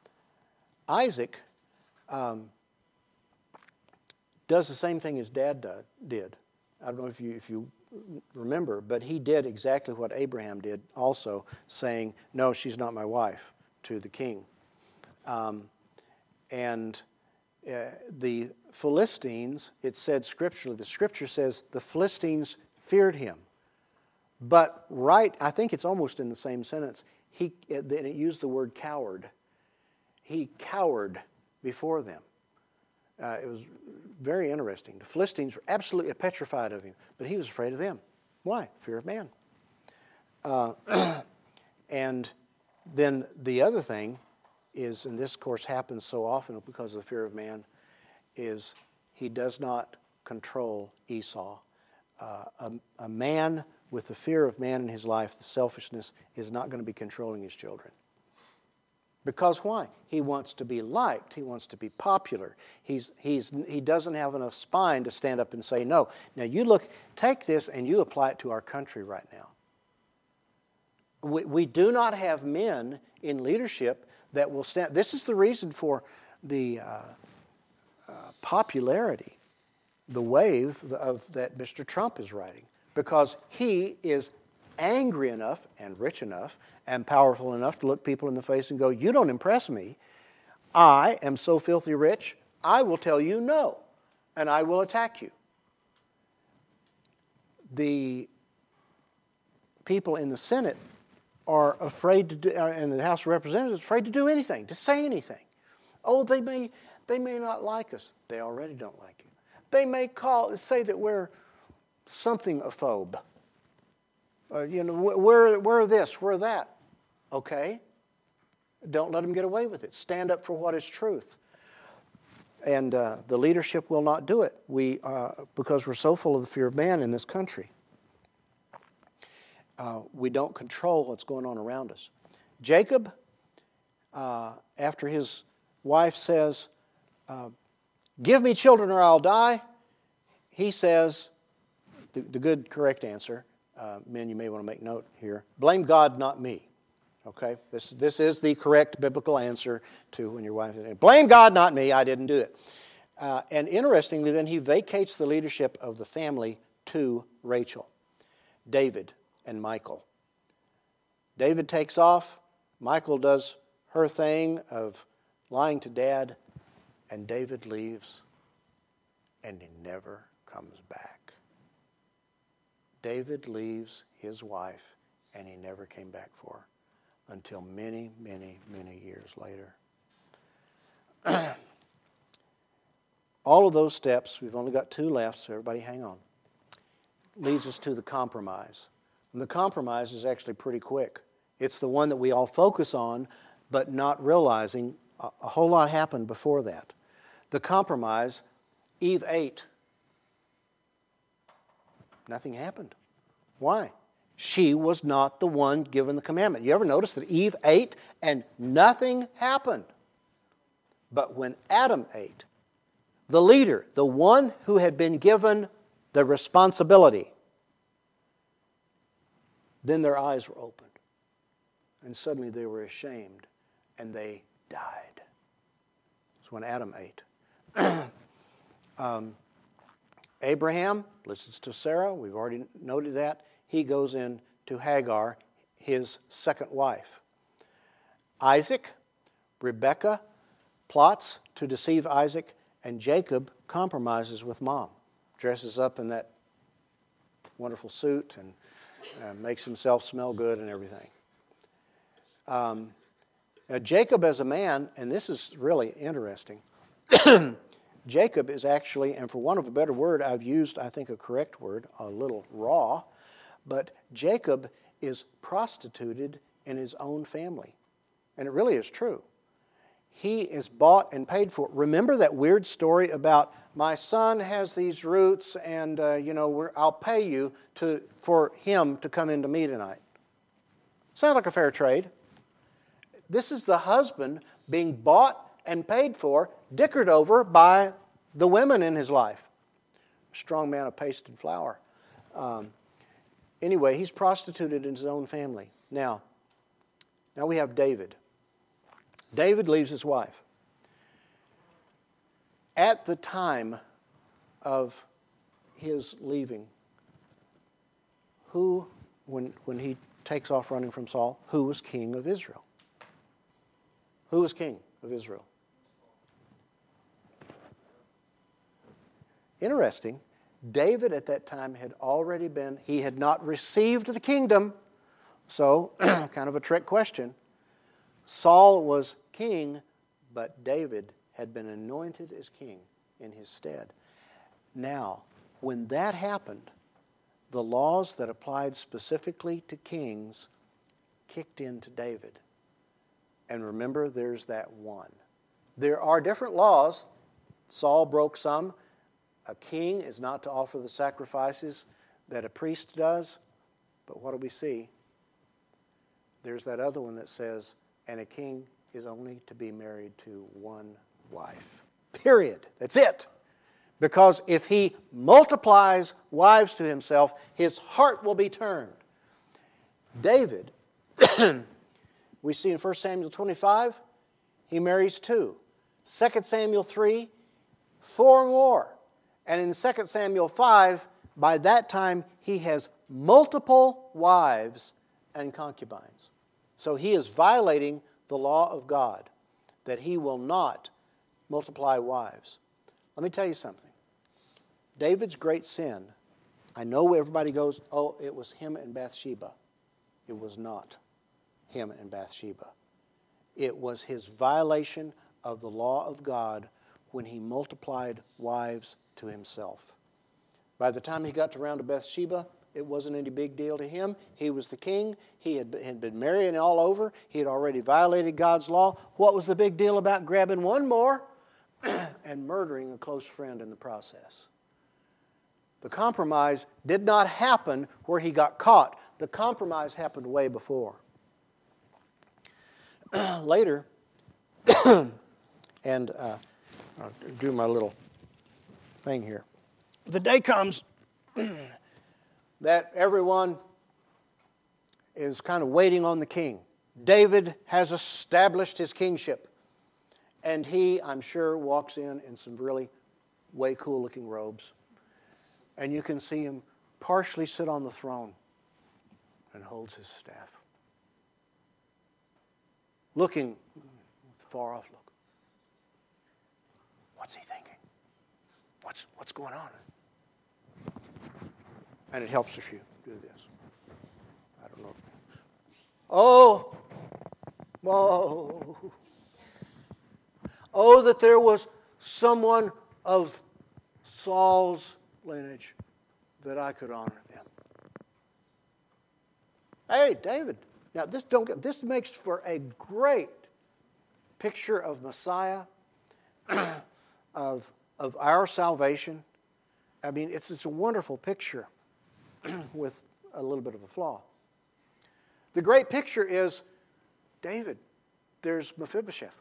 does the same thing his dad did. I don't know if you remember, but he did exactly what Abraham did also, saying, no, she's not my wife, to the king. The Philistines, it said scripturally, the scripture says the Philistines feared him. But I think it's almost in the same sentence, it used the word coward. He cowered before them. It was very interesting. The Philistines were absolutely petrified of him, but he was afraid of them. Why? Fear of man. And then the other thing is, and this of course happens so often because of the fear of man, is he does not control Esau. A man with the fear of man in his life, the selfishness, is not going to be controlling his children. Because why? He wants to be liked. He wants to be popular. He doesn't have enough spine to stand up and say no. Now take this and you apply it to our country right now. We do not have men in leadership that will stand. This is the reason for the popularity, the wave that Mr. Trump is riding. Because he is angry enough and rich enough and powerful enough to look people in the face and go, you don't impress me. I am so filthy rich, I will tell you no, and I will attack you. The people in the Senate are afraid to do, and the House of Representatives are afraid to do anything, to say anything. Oh, they may not like us. They already don't like you. They may say that we're something phobe. We're this, we're that. Okay. Don't let them get away with it. Stand up for what is truth. And the leadership will not do it. Because we're so full of the fear of man in this country. We don't control what's going on around us. Jacob, after his wife says, give me children or I'll die, he says, the good, correct answer, men, you may want to make note here, blame God, not me. Okay? This is the correct biblical answer to when your wife says, blame God, not me, I didn't do it. And interestingly, then he vacates the leadership of the family to Rachel, David, and Michal. David takes off, Michal does her thing of lying to dad, and David leaves, and he never comes back. David leaves his wife, and he never came back for her until many, many, many years later. All of those steps, we've only got 2 left, so everybody hang on, leads us to the compromise. And the compromise is actually pretty quick. It's the one that we all focus on, but not realizing a whole lot happened before that. The compromise, Eve ate. Nothing happened. Why? She was not the one given the commandment. You ever notice that Eve ate and nothing happened? But when Adam ate, the leader, the one who had been given the responsibility, then their eyes were opened. And suddenly they were ashamed and they died. It's when Adam ate. Abraham listens to Sarah. We've already noted that. He goes in to Hagar, his second wife. Isaac, Rebekah plots to deceive Isaac, and Jacob compromises with mom. Dresses up in that wonderful suit and makes himself smell good and everything. Jacob as a man, and this is really interesting, Jacob is actually, and for want of a better word, I've used, I think, a correct word, a little raw, but Jacob is prostituted in his own family. And it really is true. He is bought and paid for. Remember that weird story about my son has these roots and, I'll pay you for him to come into me tonight. Sounds like a fair trade. This is the husband being bought and paid for, dickered over by the women in his life. A strong man of paste and flour. Anyway, he's prostituted in his own family. Now we have David. David leaves his wife. At the time of his leaving, when he takes off running from Saul, who was king of Israel? Who was king of Israel? Interesting. David at that time he had not received the kingdom, so kind of a trick question. Saul was king, but David had been anointed as king in his stead. Now, when that happened, the laws that applied specifically to kings kicked into David. And remember, there's that one. There are different laws. Saul broke some. A king is not to offer the sacrifices that a priest does. But what do we see? There's that other one that says, and a king is only to be married to one wife. Period. That's it. Because if he multiplies wives to himself, his heart will be turned. David, we see in 1 Samuel 25, he marries 2. 2 Samuel 3, 4 more. And in 2 Samuel 5, by that time, he has multiple wives and concubines. So he is violating the law of God, that he will not multiply wives. Let me tell you something. David's great sin, I know everybody goes, oh, it was him and Bathsheba. It was not him and Bathsheba. It was his violation of the law of God when he multiplied wives to himself. By the time he got around to Bathsheba, it wasn't any big deal to him. He was the king. He had been marrying all over. He had already violated God's law. What was the big deal about grabbing one more and murdering a close friend in the process? The compromise did not happen where he got caught. The compromise happened way before. Later, and I'll do my little thing here. The day comes that everyone is kind of waiting on the king. David has established his kingship. And he, I'm sure, walks in some really way cool looking robes. And you can see him partially sit on the throne and holds his staff. Looking, far off look. What's he thinking? What's going on? And it helps if you do this. I don't know. Oh, that there was someone of Saul's lineage that I could honor them. Hey, David. Now, this makes for a great picture of Messiah, of our salvation. I mean, it's a wonderful picture with a little bit of a flaw. The great picture is David. There's Mephibosheth.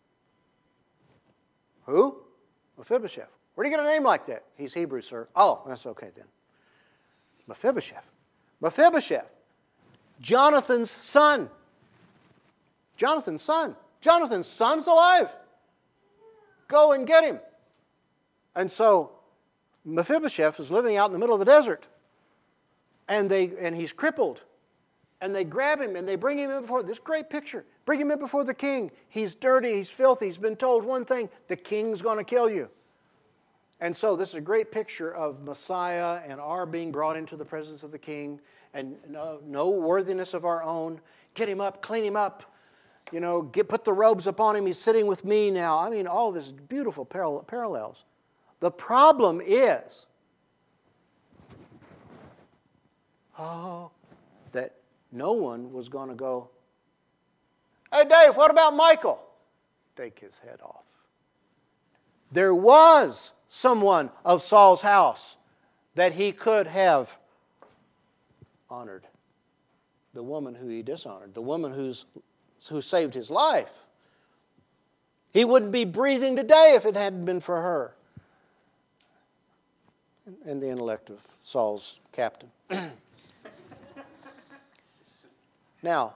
Who? Mephibosheth. Where do you get a name like that? He's Hebrew, sir. Oh, that's okay then. Mephibosheth. Mephibosheth. Jonathan's son. Jonathan's son. Jonathan's son's alive. Go and get him. And so Mephibosheth is living out in the middle of the desert. And he's crippled. And they grab him and they bring him in before this great picture. Bring him in before the king. He's dirty, he's filthy, he's been told one thing, the king's going to kill you. And so this is a great picture of Messiah and our being brought into the presence of the king and no worthiness of our own. Get him up, clean him up. You know, put the robes upon him. He's sitting with me now. I mean, all this beautiful parallels. The problem is that no one was going to go, hey, Dave, what about Michael? Take his head off. There was someone of Saul's house that he could have honored. The woman who he dishonored. The woman who saved his life. He wouldn't be breathing today if it hadn't been for her. and the intellect of Saul's captain. Now,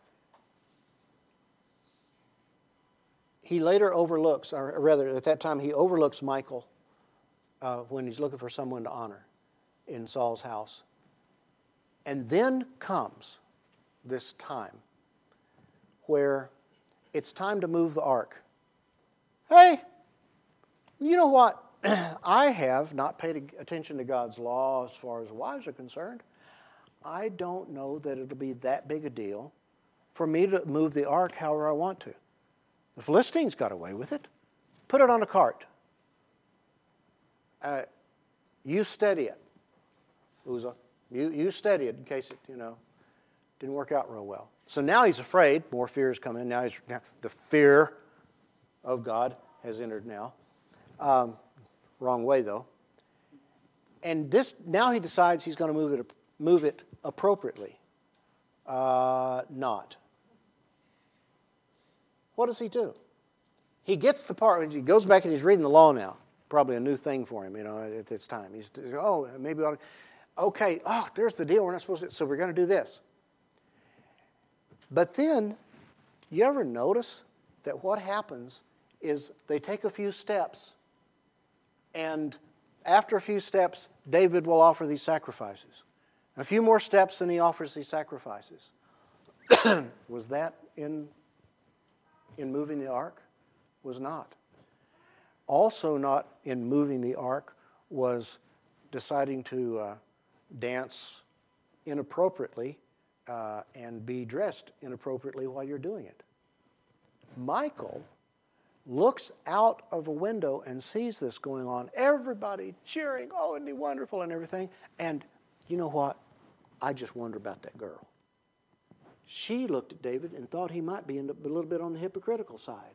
he later overlooks, or rather at that time he overlooks Michal when he's looking for someone to honor in Saul's house. And then comes this time where it's time to move the ark. Hey, you know what? I have not paid attention to God's law as far as wives are concerned. I don't know that it'll be that big a deal for me to move the ark however I want to. The Philistines got away with it. Put it on a cart. You steady it, Uzzah. You steady it in case it, didn't work out real well. So now he's afraid. More fear has come in. Now the fear of God has entered now. Wrong way, though. And now he decides he's going to move it appropriately. Not. What does he do? He gets the part. He goes back and he's reading the law now. Probably a new thing for him, at this time. He's, maybe ought to, okay, there's the deal. We're not supposed to, so we're going to do this. But then, you ever notice that what happens is they take a few steps, and after a few steps, David will offer these sacrifices. A few more steps, and he offers these sacrifices. Was that in moving the ark? Was not. Also not in moving the ark was deciding to dance inappropriately and be dressed inappropriately while you're doing it. Michal looks out of a window and sees this going on. Everybody cheering, oh, isn't he wonderful and everything. And you know what? I just wonder about that girl. She looked at David and thought he might be a little bit on the hypocritical side.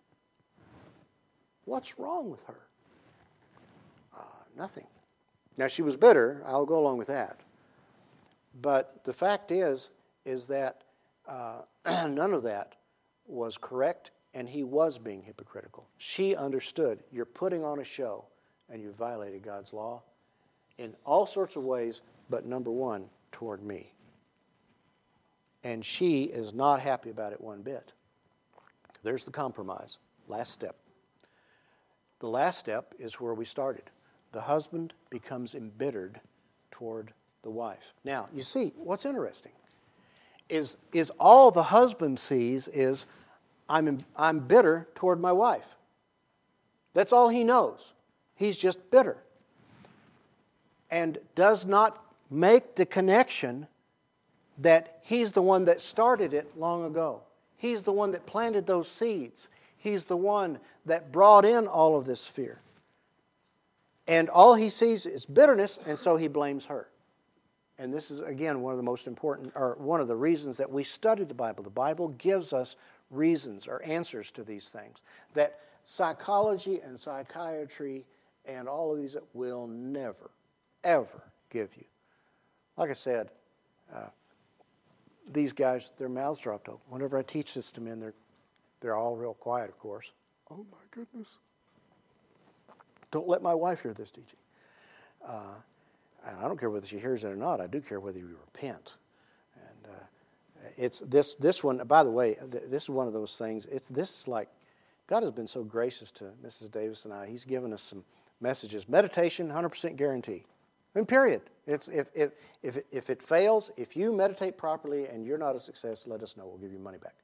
What's wrong with her? Nothing. Now, she was bitter. I'll go along with that. But the fact is that none of that was correct, and he was being hypocritical. She understood you're putting on a show, and you violated God's law in all sorts of ways, but number one, toward me. And she is not happy about it one bit. There's the compromise. Last step. The last step is where we started. The husband becomes embittered toward the wife. Now, you see, what's interesting is all the husband sees is, I'm bitter toward my wife. That's all he knows. He's just bitter. And does not make the connection that he's the one that started it long ago. He's the one that planted those seeds. He's the one that brought in all of this fear. And all he sees is bitterness, and so he blames her. And this is, again, one of the most important, or one of the reasons that we study the Bible. The Bible gives us reasons or answers to these things that psychology and psychiatry and all of these will never, ever give you. Like I said, these guys, their mouths dropped open. Whenever I teach this to men, they're all real quiet, of course. Oh, my goodness. Don't let my wife hear this teaching. And I don't care whether she hears it or not. I do care whether you repent. And it's this one, by the way, this is one of those things. This is like, God has been so gracious to Mrs. Davis and I. He's given us some messages. Meditation, 100% guarantee. I mean, period. It's if it fails, if you meditate properly and you're not a success, let us know. We'll give you money back.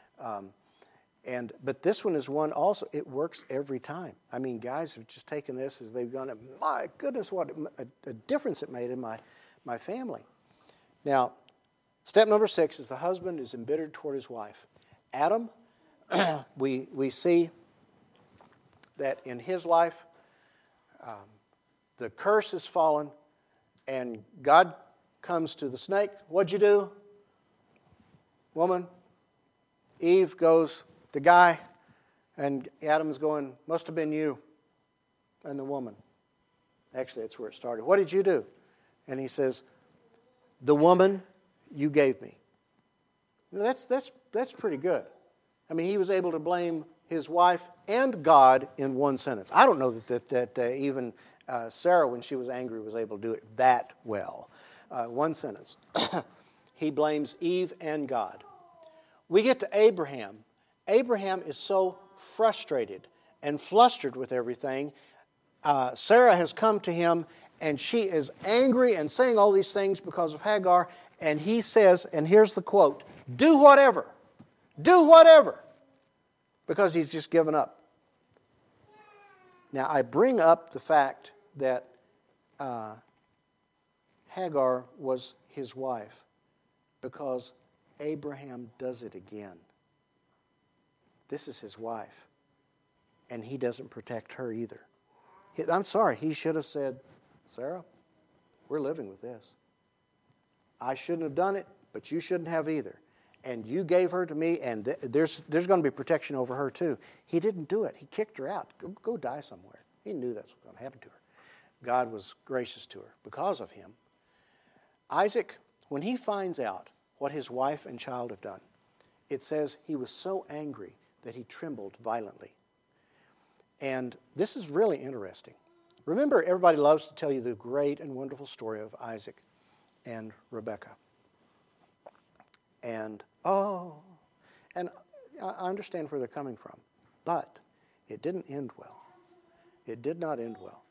But this one is one also, it works every time. I mean, guys have just taken this as they've gone, my goodness, what a difference it made in my family. Now, step number 6 is the husband is embittered toward his wife. Adam, we see that in his life, the curse is fallen, and God comes to the snake. What'd you do, woman? Eve goes, the guy, and Adam's going, must have been you and the woman. Actually, that's where it started. What did you do? And he says, the woman you gave me. Now, that's pretty good. I mean, he was able to blame his wife and God in one sentence. I don't know that even Sarah, when she was angry, was able to do it that well. One sentence. He blames Eve and God. We get to Abraham. Abraham is so frustrated and flustered with everything. Sarah has come to him, and she is angry and saying all these things because of Hagar. And he says, and here's the quote, "Do whatever. Do whatever." Because he's just given up. Now, I bring up the fact that Hagar was his wife because Abraham does it again. This is his wife, and he doesn't protect her either. I'm sorry, he should have said, "Sarah, we're living with this. I shouldn't have done it, but you shouldn't have either. And you gave her to me, and there's going to be protection over her too." He didn't do it. He kicked her out. Go die somewhere. He knew that's what was going to happen to her. God was gracious to her because of him. Isaac, when he finds out what his wife and child have done, it says he was so angry that he trembled violently. And this is really interesting. Remember, everybody loves to tell you the great and wonderful story of Isaac and Rebekah. And I understand where they're coming from, but it didn't end well. It did not end well.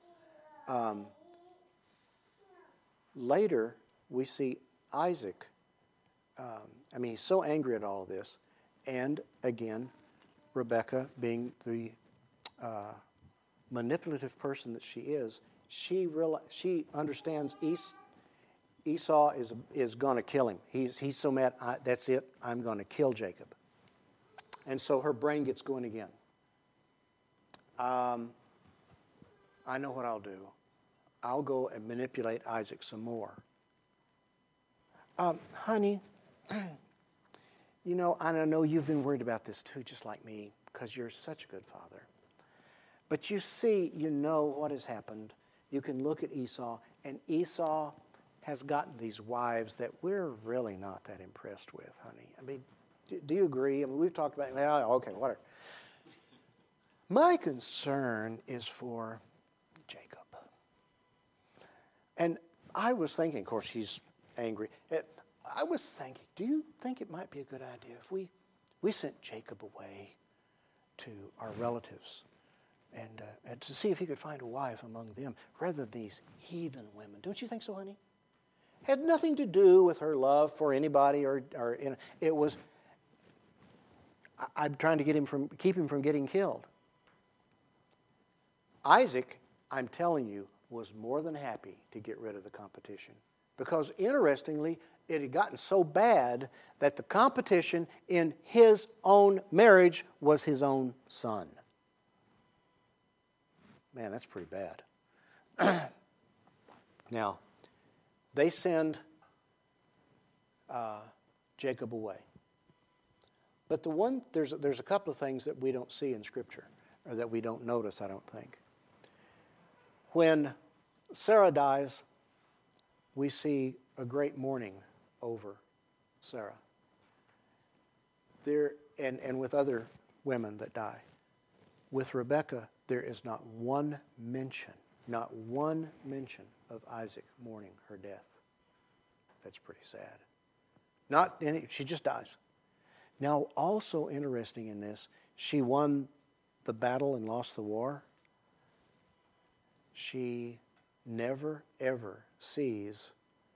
Later, we see Isaac. He's so angry at all of this, and again, Rebekah, being the manipulative person that she is, she understands Esau is going to kill him. He's so mad. That's it. I'm going to kill Jacob. And so her brain gets going again. I know what I'll do. I'll go and manipulate Isaac some more. Honey, and I know you've been worried about this too, just like me, because you're such a good father. But you see, you know what has happened. You can look at Esau, and Esau has gotten these wives that we're really not that impressed with, honey. Do you agree? We've talked about it. Okay, whatever. My concern is for Jacob. And I was thinking, of course, he's angry. I was thinking, do you think it might be a good idea if we sent Jacob away to our relatives and to see if he could find a wife among them rather than these heathen women? Don't you think so, honey? Had nothing to do with her love for anybody, it was. I'm trying to keep him from getting killed. Isaac, I'm telling you, was more than happy to get rid of the competition. Because interestingly, it had gotten so bad that the competition in his own marriage was his own son. Man, that's pretty bad. Now, they send Jacob away. But there's a couple of things that we don't see in Scripture, or that we don't notice, I don't think. When Sarah dies, we see a great mourning over Sarah. And with other women that die. With Rebekah, there is not one mention of Isaac mourning her death. That's pretty sad. She just dies. Now, also interesting in this, she won the battle and lost the war. She never, ever sees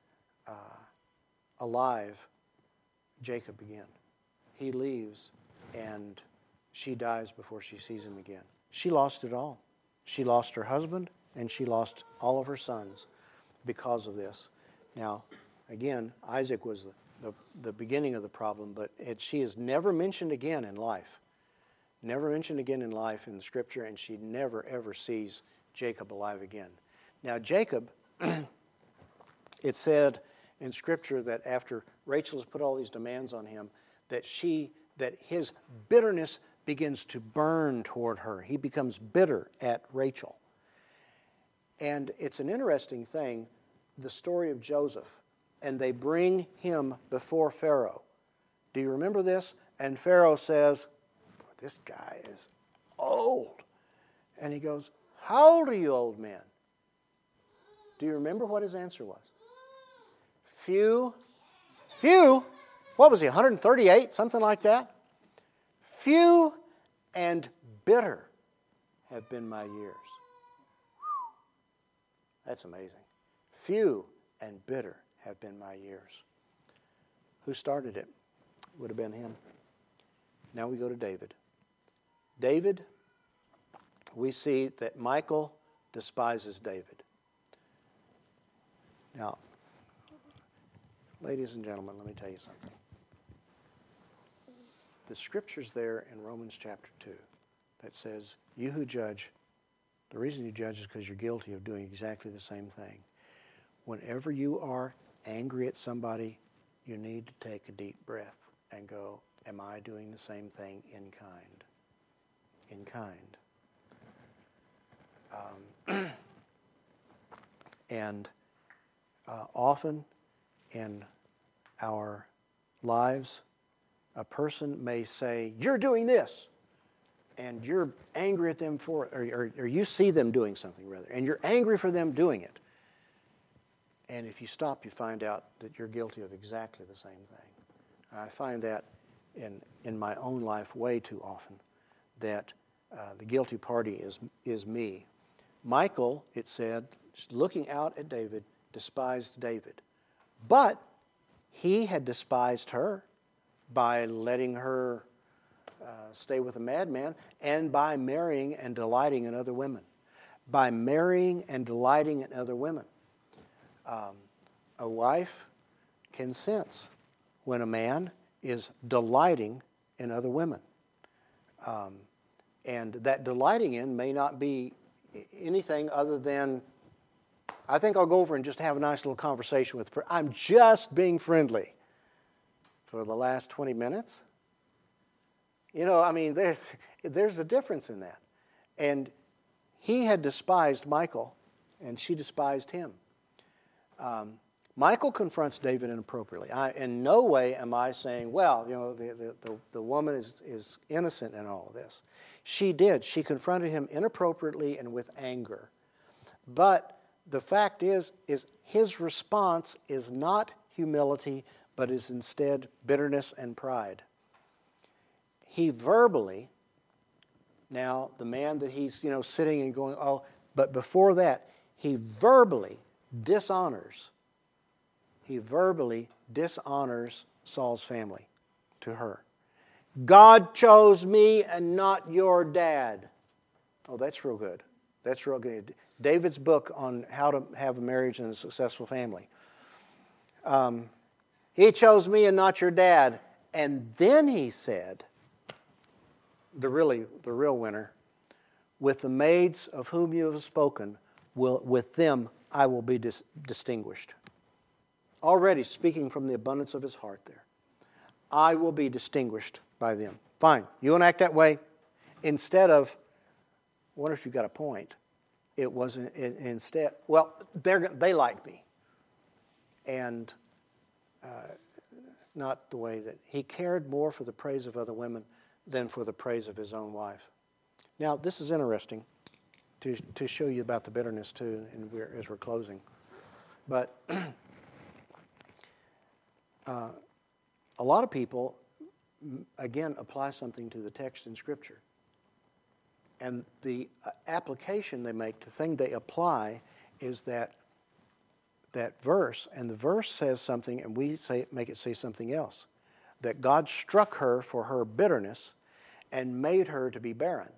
alive Jacob again. He leaves, and she dies before she sees him again. She lost it all. She lost her husband, and she lost all of her sons because of this. Now, again, Isaac was the beginning of the problem, but she is never mentioned again in life. Never mentioned again in life in the Scripture, and she never, ever sees Jacob alive again. Now, Jacob, it said in Scripture that after Rachel has put all these demands on him, that his bitterness begins to burn toward her. He becomes bitter at Rachel. And it's an interesting thing, the story of Joseph. And they bring him before Pharaoh. Do you remember this? And Pharaoh says, this guy is old. And he goes, how old are you, old man? Do you remember what his answer was? Few. What was he, 138, something like that? Few and bitter have been my years. That's amazing. Few and bitter have been my years. Who started it? Would have been him. Now we go to David. David, we see that Michal despises David. Now, ladies and gentlemen, let me tell you something. The scripture's there in Romans chapter 2 that says, you who judge, the reason you judge is because you're guilty of doing exactly the same thing. Whenever you are angry at somebody, you need to take a deep breath and go, am I doing the same thing in kind? In kind. Often in our lives, a person may say, you're doing this, and you're angry at them for it, or you see them doing something, rather, and you're angry for them doing it. And if you stop, you find out that you're guilty of exactly the same thing. I find that in my own life way too often, that the guilty party is me. Michal, it said, looking out at David, despised David. But he had despised her by letting her stay with a madman and by marrying and delighting in other women. By marrying and delighting in other women. A wife can sense when a man is delighting in other women. And that delighting in may not be anything other than, I think I'll go over and just have a nice little conversation with her. I'm just being friendly for the last 20 minutes. You know, I mean, there's a difference in that. And he had despised Michal, and she despised him. Michal confronts David inappropriately. In no way am I saying, well, you know, the woman is innocent in all of this. She did. She confronted him inappropriately and with anger. But the fact is his response is not humility, but is instead bitterness and pride. He verbally, now the man that he's, you know, sitting and going, oh, but before that, he verbally dishonors Saul's family to her. God chose me and not your dad. Oh, that's real good. That's real good. David's book on how to have a marriage and a successful family. He chose me and not your dad. And then he said, the real winner, with the maids of whom you have spoken, with them I will be distinguished. Already speaking from the abundance of his heart there. I will be distinguished by them. Fine, you want to act that way? Instead of, I wonder if you got a point. It wasn't, instead, well, they like me. And not the way that he cared more for the praise of other women than for the praise of his own wife. Now, this is interesting to show you about the bitterness too, and as we're closing. But a lot of people, again, apply something to the text in Scripture. And the application they make, the thing they apply, is that verse, and the verse says something, and we make it say something else. That God struck her for her bitterness and made her to be barren.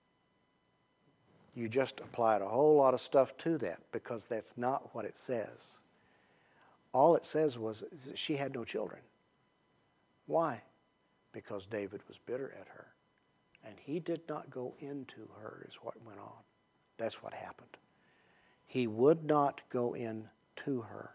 You just applied a whole lot of stuff to that because that's not what it says. All it says was that she had no children. Why? Because David was bitter at her. And he did not go into her is what went on. That's what happened. He would not go in to her.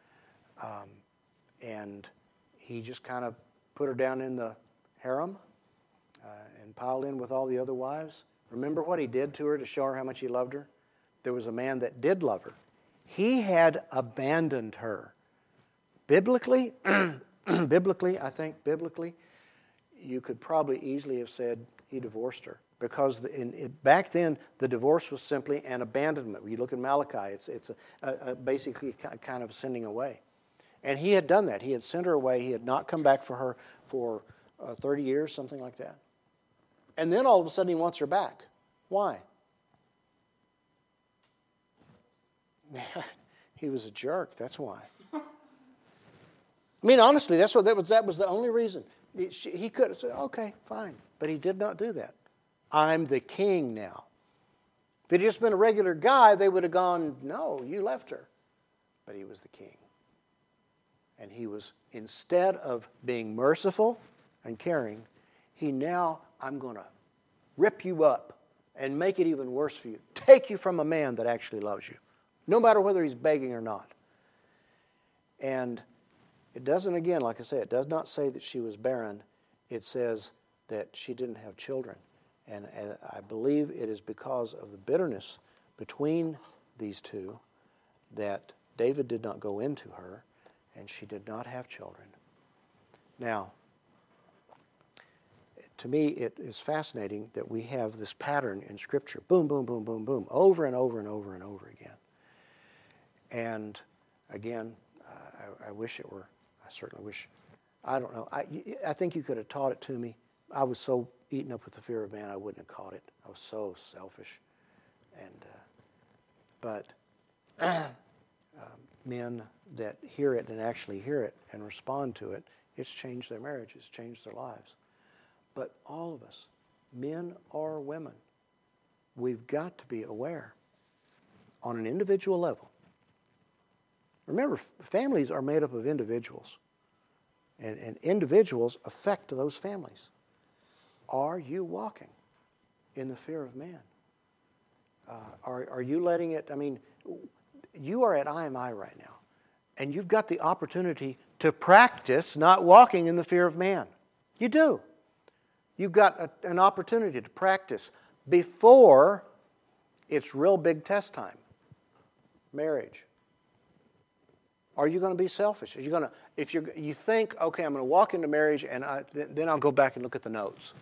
And he just kind of put her down in the harem and piled in with all the other wives. Remember what he did to her to show her how much he loved her? There was a man that did love her. He had abandoned her. Biblically, I think biblically, you could probably easily have said he divorced her. Because back then, the divorce was simply an abandonment. You look at Malachi, it's basically kind of sending away. And he had done that. He had sent her away. He had not come back for her for 30 years, something like that. And then all of a sudden he wants her back. Why? He was a jerk, that's why. I mean, honestly, that was the only reason. He could have said, okay, fine. But he did not do that. I'm the king now. If it had just been a regular guy, they would have gone, no, you left her. But he was the king. And he was, instead of being merciful and caring, I'm going to rip you up and make it even worse for you. Take you from a man that actually loves you, no matter whether he's begging or not. And it doesn't, again, like I say, it does not say that she was barren. It says that she didn't have children. And I believe it is because of the bitterness between these two that David did not go into her, and she did not have children. Now, to me, it is fascinating that we have this pattern in Scripture. Boom, boom, boom, boom, boom, over and over and over and over again. And again, I wish it were, I certainly wish, I don't know. I think you could have taught it to me. I was so eaten up with the fear of man, I wouldn't have caught it. I was so selfish. But men that hear it and actually hear it and respond to it, it's changed their marriages, changed their lives. But all of us, men or women, we've got to be aware on an individual level. Remember, families are made up of individuals, and individuals affect those families. Are you walking in the fear of man? Are you letting it, I mean, you are at IMI right now, and you've got the opportunity to practice not walking in the fear of man. You do. You've got an opportunity to practice before it's real big test time. Marriage. Are you going to be selfish? Are you going to, if you think, okay, I'm going to walk into marriage and then I'll go back and look at the notes.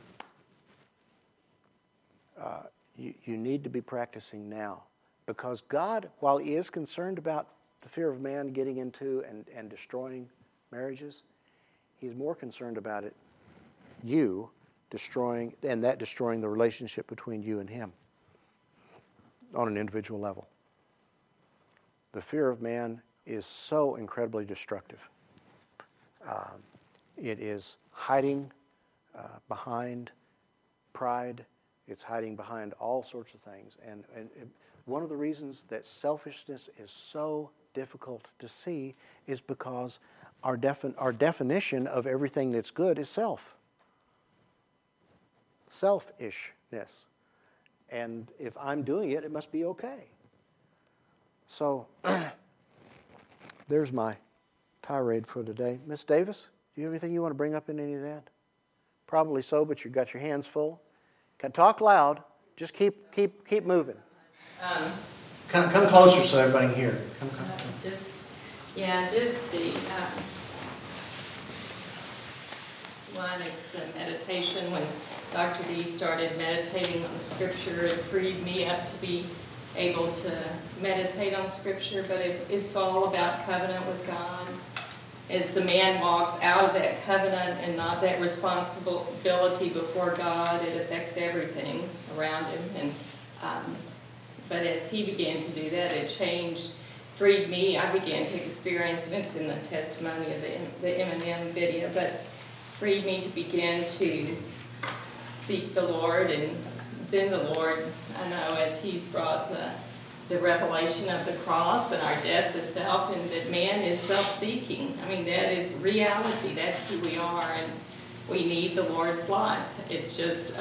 You need to be practicing now, because God, while He is concerned about the fear of man getting into and destroying marriages, He's more concerned about it, you destroying the relationship between you and Him on an individual level. The fear of man is so incredibly destructive. It is hiding behind pride. It's hiding behind all sorts of things. And one of the reasons that selfishness is so difficult to see is because our definition of everything that's good is self. Selfishness. And if I'm doing it, it must be okay. So there's my tirade for today. Miss Davis, do you have anything you want to bring up in any of that? Probably so, but you've got your hands full. Can talk loud. Just keep moving. Come closer so everybody can hear. Come. Just the one. It's the meditation. When Dr. D started meditating on the Scripture, it freed me up to be able to meditate on Scripture. But it's all about covenant with God. As the man walks out of that covenant and not that responsibility before God, it affects everything around him. And but as he began to do that, it freed me. I began to experience, and it's in the testimony of the Eminem video, but freed me to begin to seek the Lord. And then the Lord, I know, as He's brought the revelation of the cross and our death to self, and that man is self-seeking. I mean, that is reality. That's who we are, and we need the Lord's life. It's just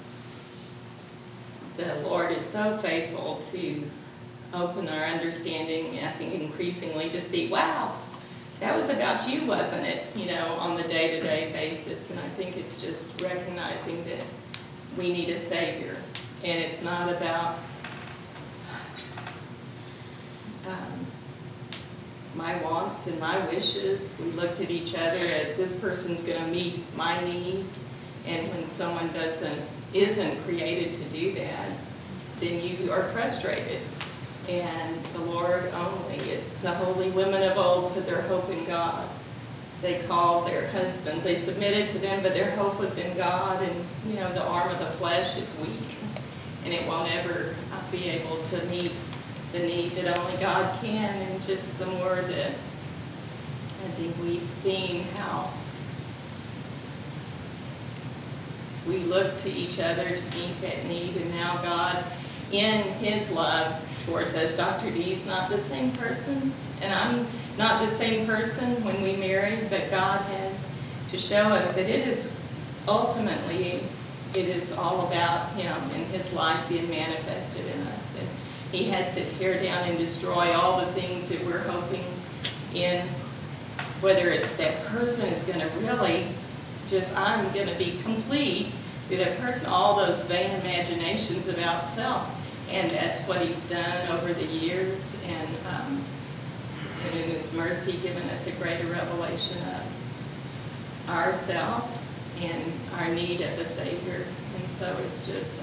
the Lord is so faithful to open our understanding, I think increasingly, to see, wow, that was about you, wasn't it? You know, on the day-to-day basis. And I think it's just recognizing that we need a Savior. And it's not about my wants and my wishes. We looked at each other as this person's going to meet my need. And when someone isn't created to do that, then you are frustrated. And the Lord only, it's the holy women of old put their hope in God. They called their husbands, they submitted to them, but their hope was in God. And, the arm of the flesh is weak, and it won't ever be able to meet the need that only God can. And just the more that I think we've seen how we look to each other to meet that need, and now God, in His love towards us, Dr. D's not the same person, and I'm not the same person when we married, but God had to show us that it is ultimately, it is all about Him and His life being manifested in us. And He has to tear down and destroy all the things that we're hoping in, whether it's that person is going to really just, I'm going to be complete through that person, all those vain imaginations about self. And that's what He's done over the years, and in His mercy given us a greater revelation of ourself and our need of a Savior. And so it's just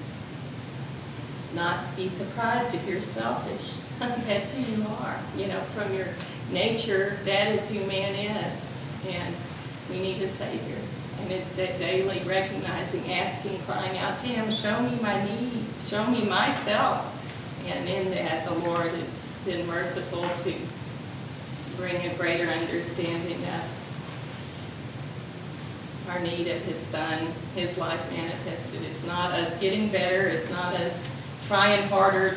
not be surprised if you're selfish. That's who you are. From your nature, that is who man is. And we need a Savior. And it's that daily recognizing, asking, crying out to Him, show me my needs, show me myself. And in that, the Lord has been merciful to bring a greater understanding of our need of His Son, His life manifested. It's not us getting better. It's not us trying harder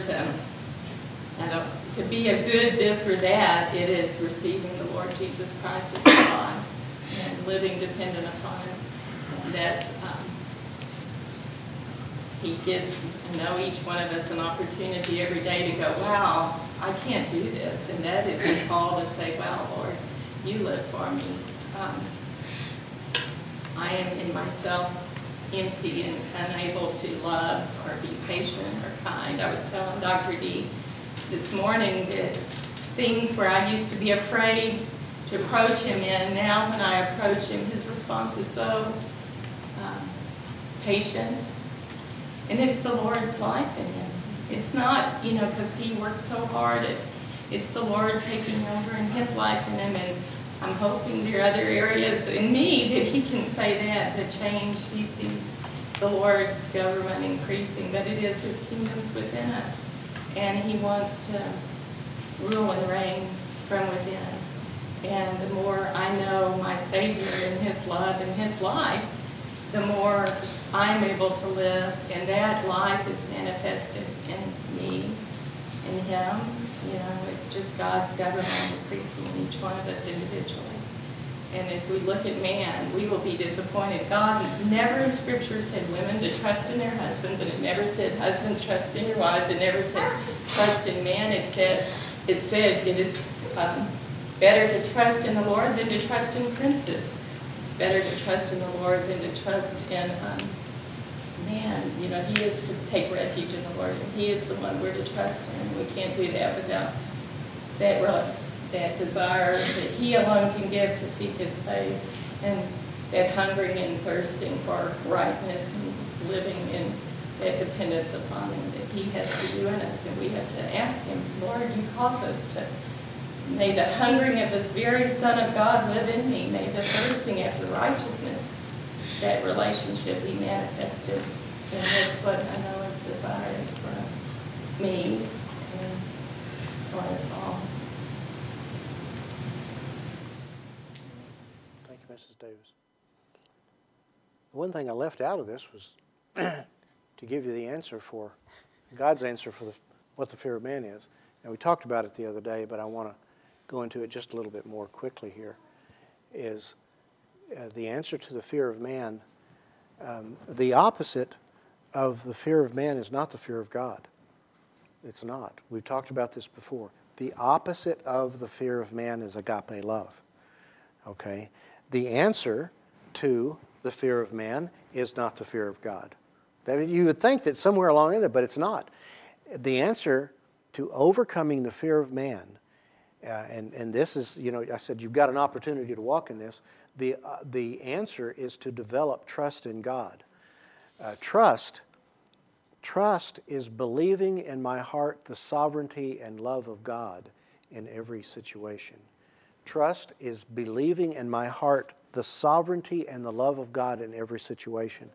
to be a good this or that. It is receiving the Lord Jesus Christ as our life and living dependent upon Him. And that's, He gives, each one of us an opportunity every day to go, wow, I can't do this. And that is a call to say, wow, Lord, You live for me. I am in myself empty and unable to love or be patient or kind. I was telling Dr. D this morning that things where I used to be afraid to approach Him in, now when I approach Him, His response is so patient. And it's the Lord's life in Him. It's not, because He worked so hard. It's the Lord taking over in His life in Him. And I'm hoping there are other areas in me that He can say that, the change. He sees the Lord's government increasing, but it is His kingdoms within us. And He wants to rule and reign from within. And the more I know my Savior and His love and His life, the more I'm able to live, and that life is manifested in me, in Him. It's just God's government increasing in each one of us individually. And if we look at man, we will be disappointed. God never in Scripture said women to trust in their husbands, and it never said husbands trust in your wives. It never said trust in man. It said it is better to trust in the Lord than to trust in princes. Better to trust in the Lord than to trust in man. He is to take refuge in the Lord, and He is the one we're to trust in. We can't do that without that desire that He alone can give to seek His face, and that hungering and thirsting for rightness and living in that dependence upon Him that He has to do in us. And we have to ask Him, Lord, You cause us to, may the hungering of this very Son of God live in me. May the thirsting after righteousness, that relationship be manifested. And that's what I know His desire is for me and for us all. Thank you, Mrs. Davis. The one thing I left out of this was to give you the answer for, God's answer for what the fear of man is. And we talked about it the other day, but I want to go into it just a little bit more quickly here, is the answer to the fear of man. The opposite of the fear of man is not the fear of God. It's not. We've talked about this before. The opposite of the fear of man is agape love. Okay? The answer to the fear of man is not the fear of God. You would think that somewhere along in there, but it's not. The answer to overcoming the fear of man, and this is, I said you've got an opportunity to walk in this. The answer is to develop trust in God. Trust is believing in my heart the sovereignty and love of God in every situation. Trust is believing in my heart the sovereignty and the love of God in every situation.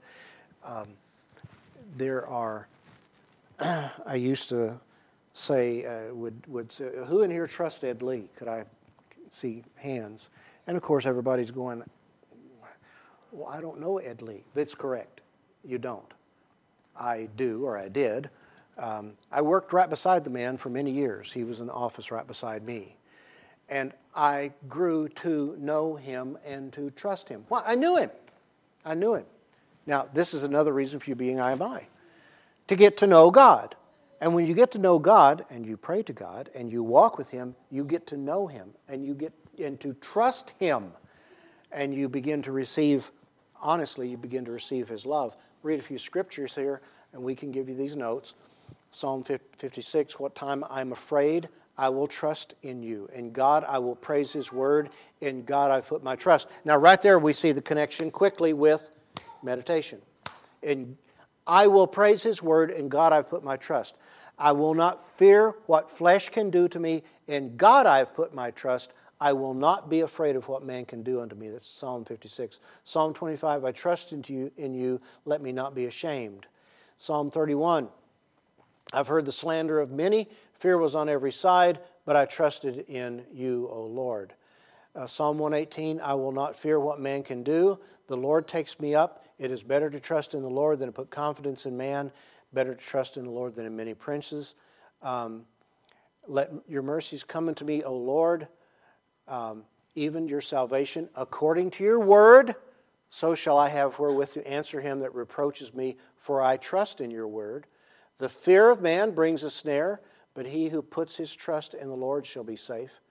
I used to say, would say, who in here trusts Ed Lee? Could I see hands? And of course everybody's going, well, I don't know Ed Lee. That's correct. You don't. I do, or I did. I worked right beside the man for many years. He was in the office right beside me. And I grew to know him and to trust him. Well, I knew him. I knew him. Now, this is another reason for you being IMI. To get to know God. And when you get to know God, and you pray to God, and you walk with Him, you get to know Him, and you get to trust Him. And you begin to receive, honestly, you begin to receive His love. Read a few scriptures here, and we can give you these notes. Psalm 56, what time I'm afraid, I will trust in you. In God, I will praise His word. In God, I put my trust. Now, right there, we see the connection quickly with meditation. I will praise His word. In God, I've put my trust. I will not fear what flesh can do to me. In God, I've put my trust. I will not be afraid of what man can do unto me. That's Psalm 56. Psalm 25, I trust in you, let me not be ashamed. Psalm 31, I've heard the slander of many. Fear was on every side, but I trusted in you, O Lord. Psalm 118, I will not fear what man can do. The Lord takes me up. It is better to trust in the Lord than to put confidence in man. Better to trust in the Lord than in many princes. Let your mercies come unto me, O Lord. Even your salvation according to your word, so shall I have wherewith to answer him that reproaches me, for I trust in your word. The fear of man brings a snare, but he who puts his trust in the Lord shall be safe.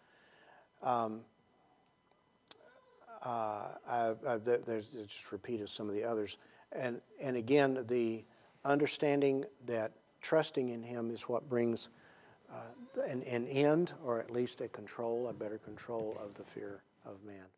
There's just a repeat of some of the others. And again, the understanding that trusting in him is what brings an end, or at least a better control of the fear of man.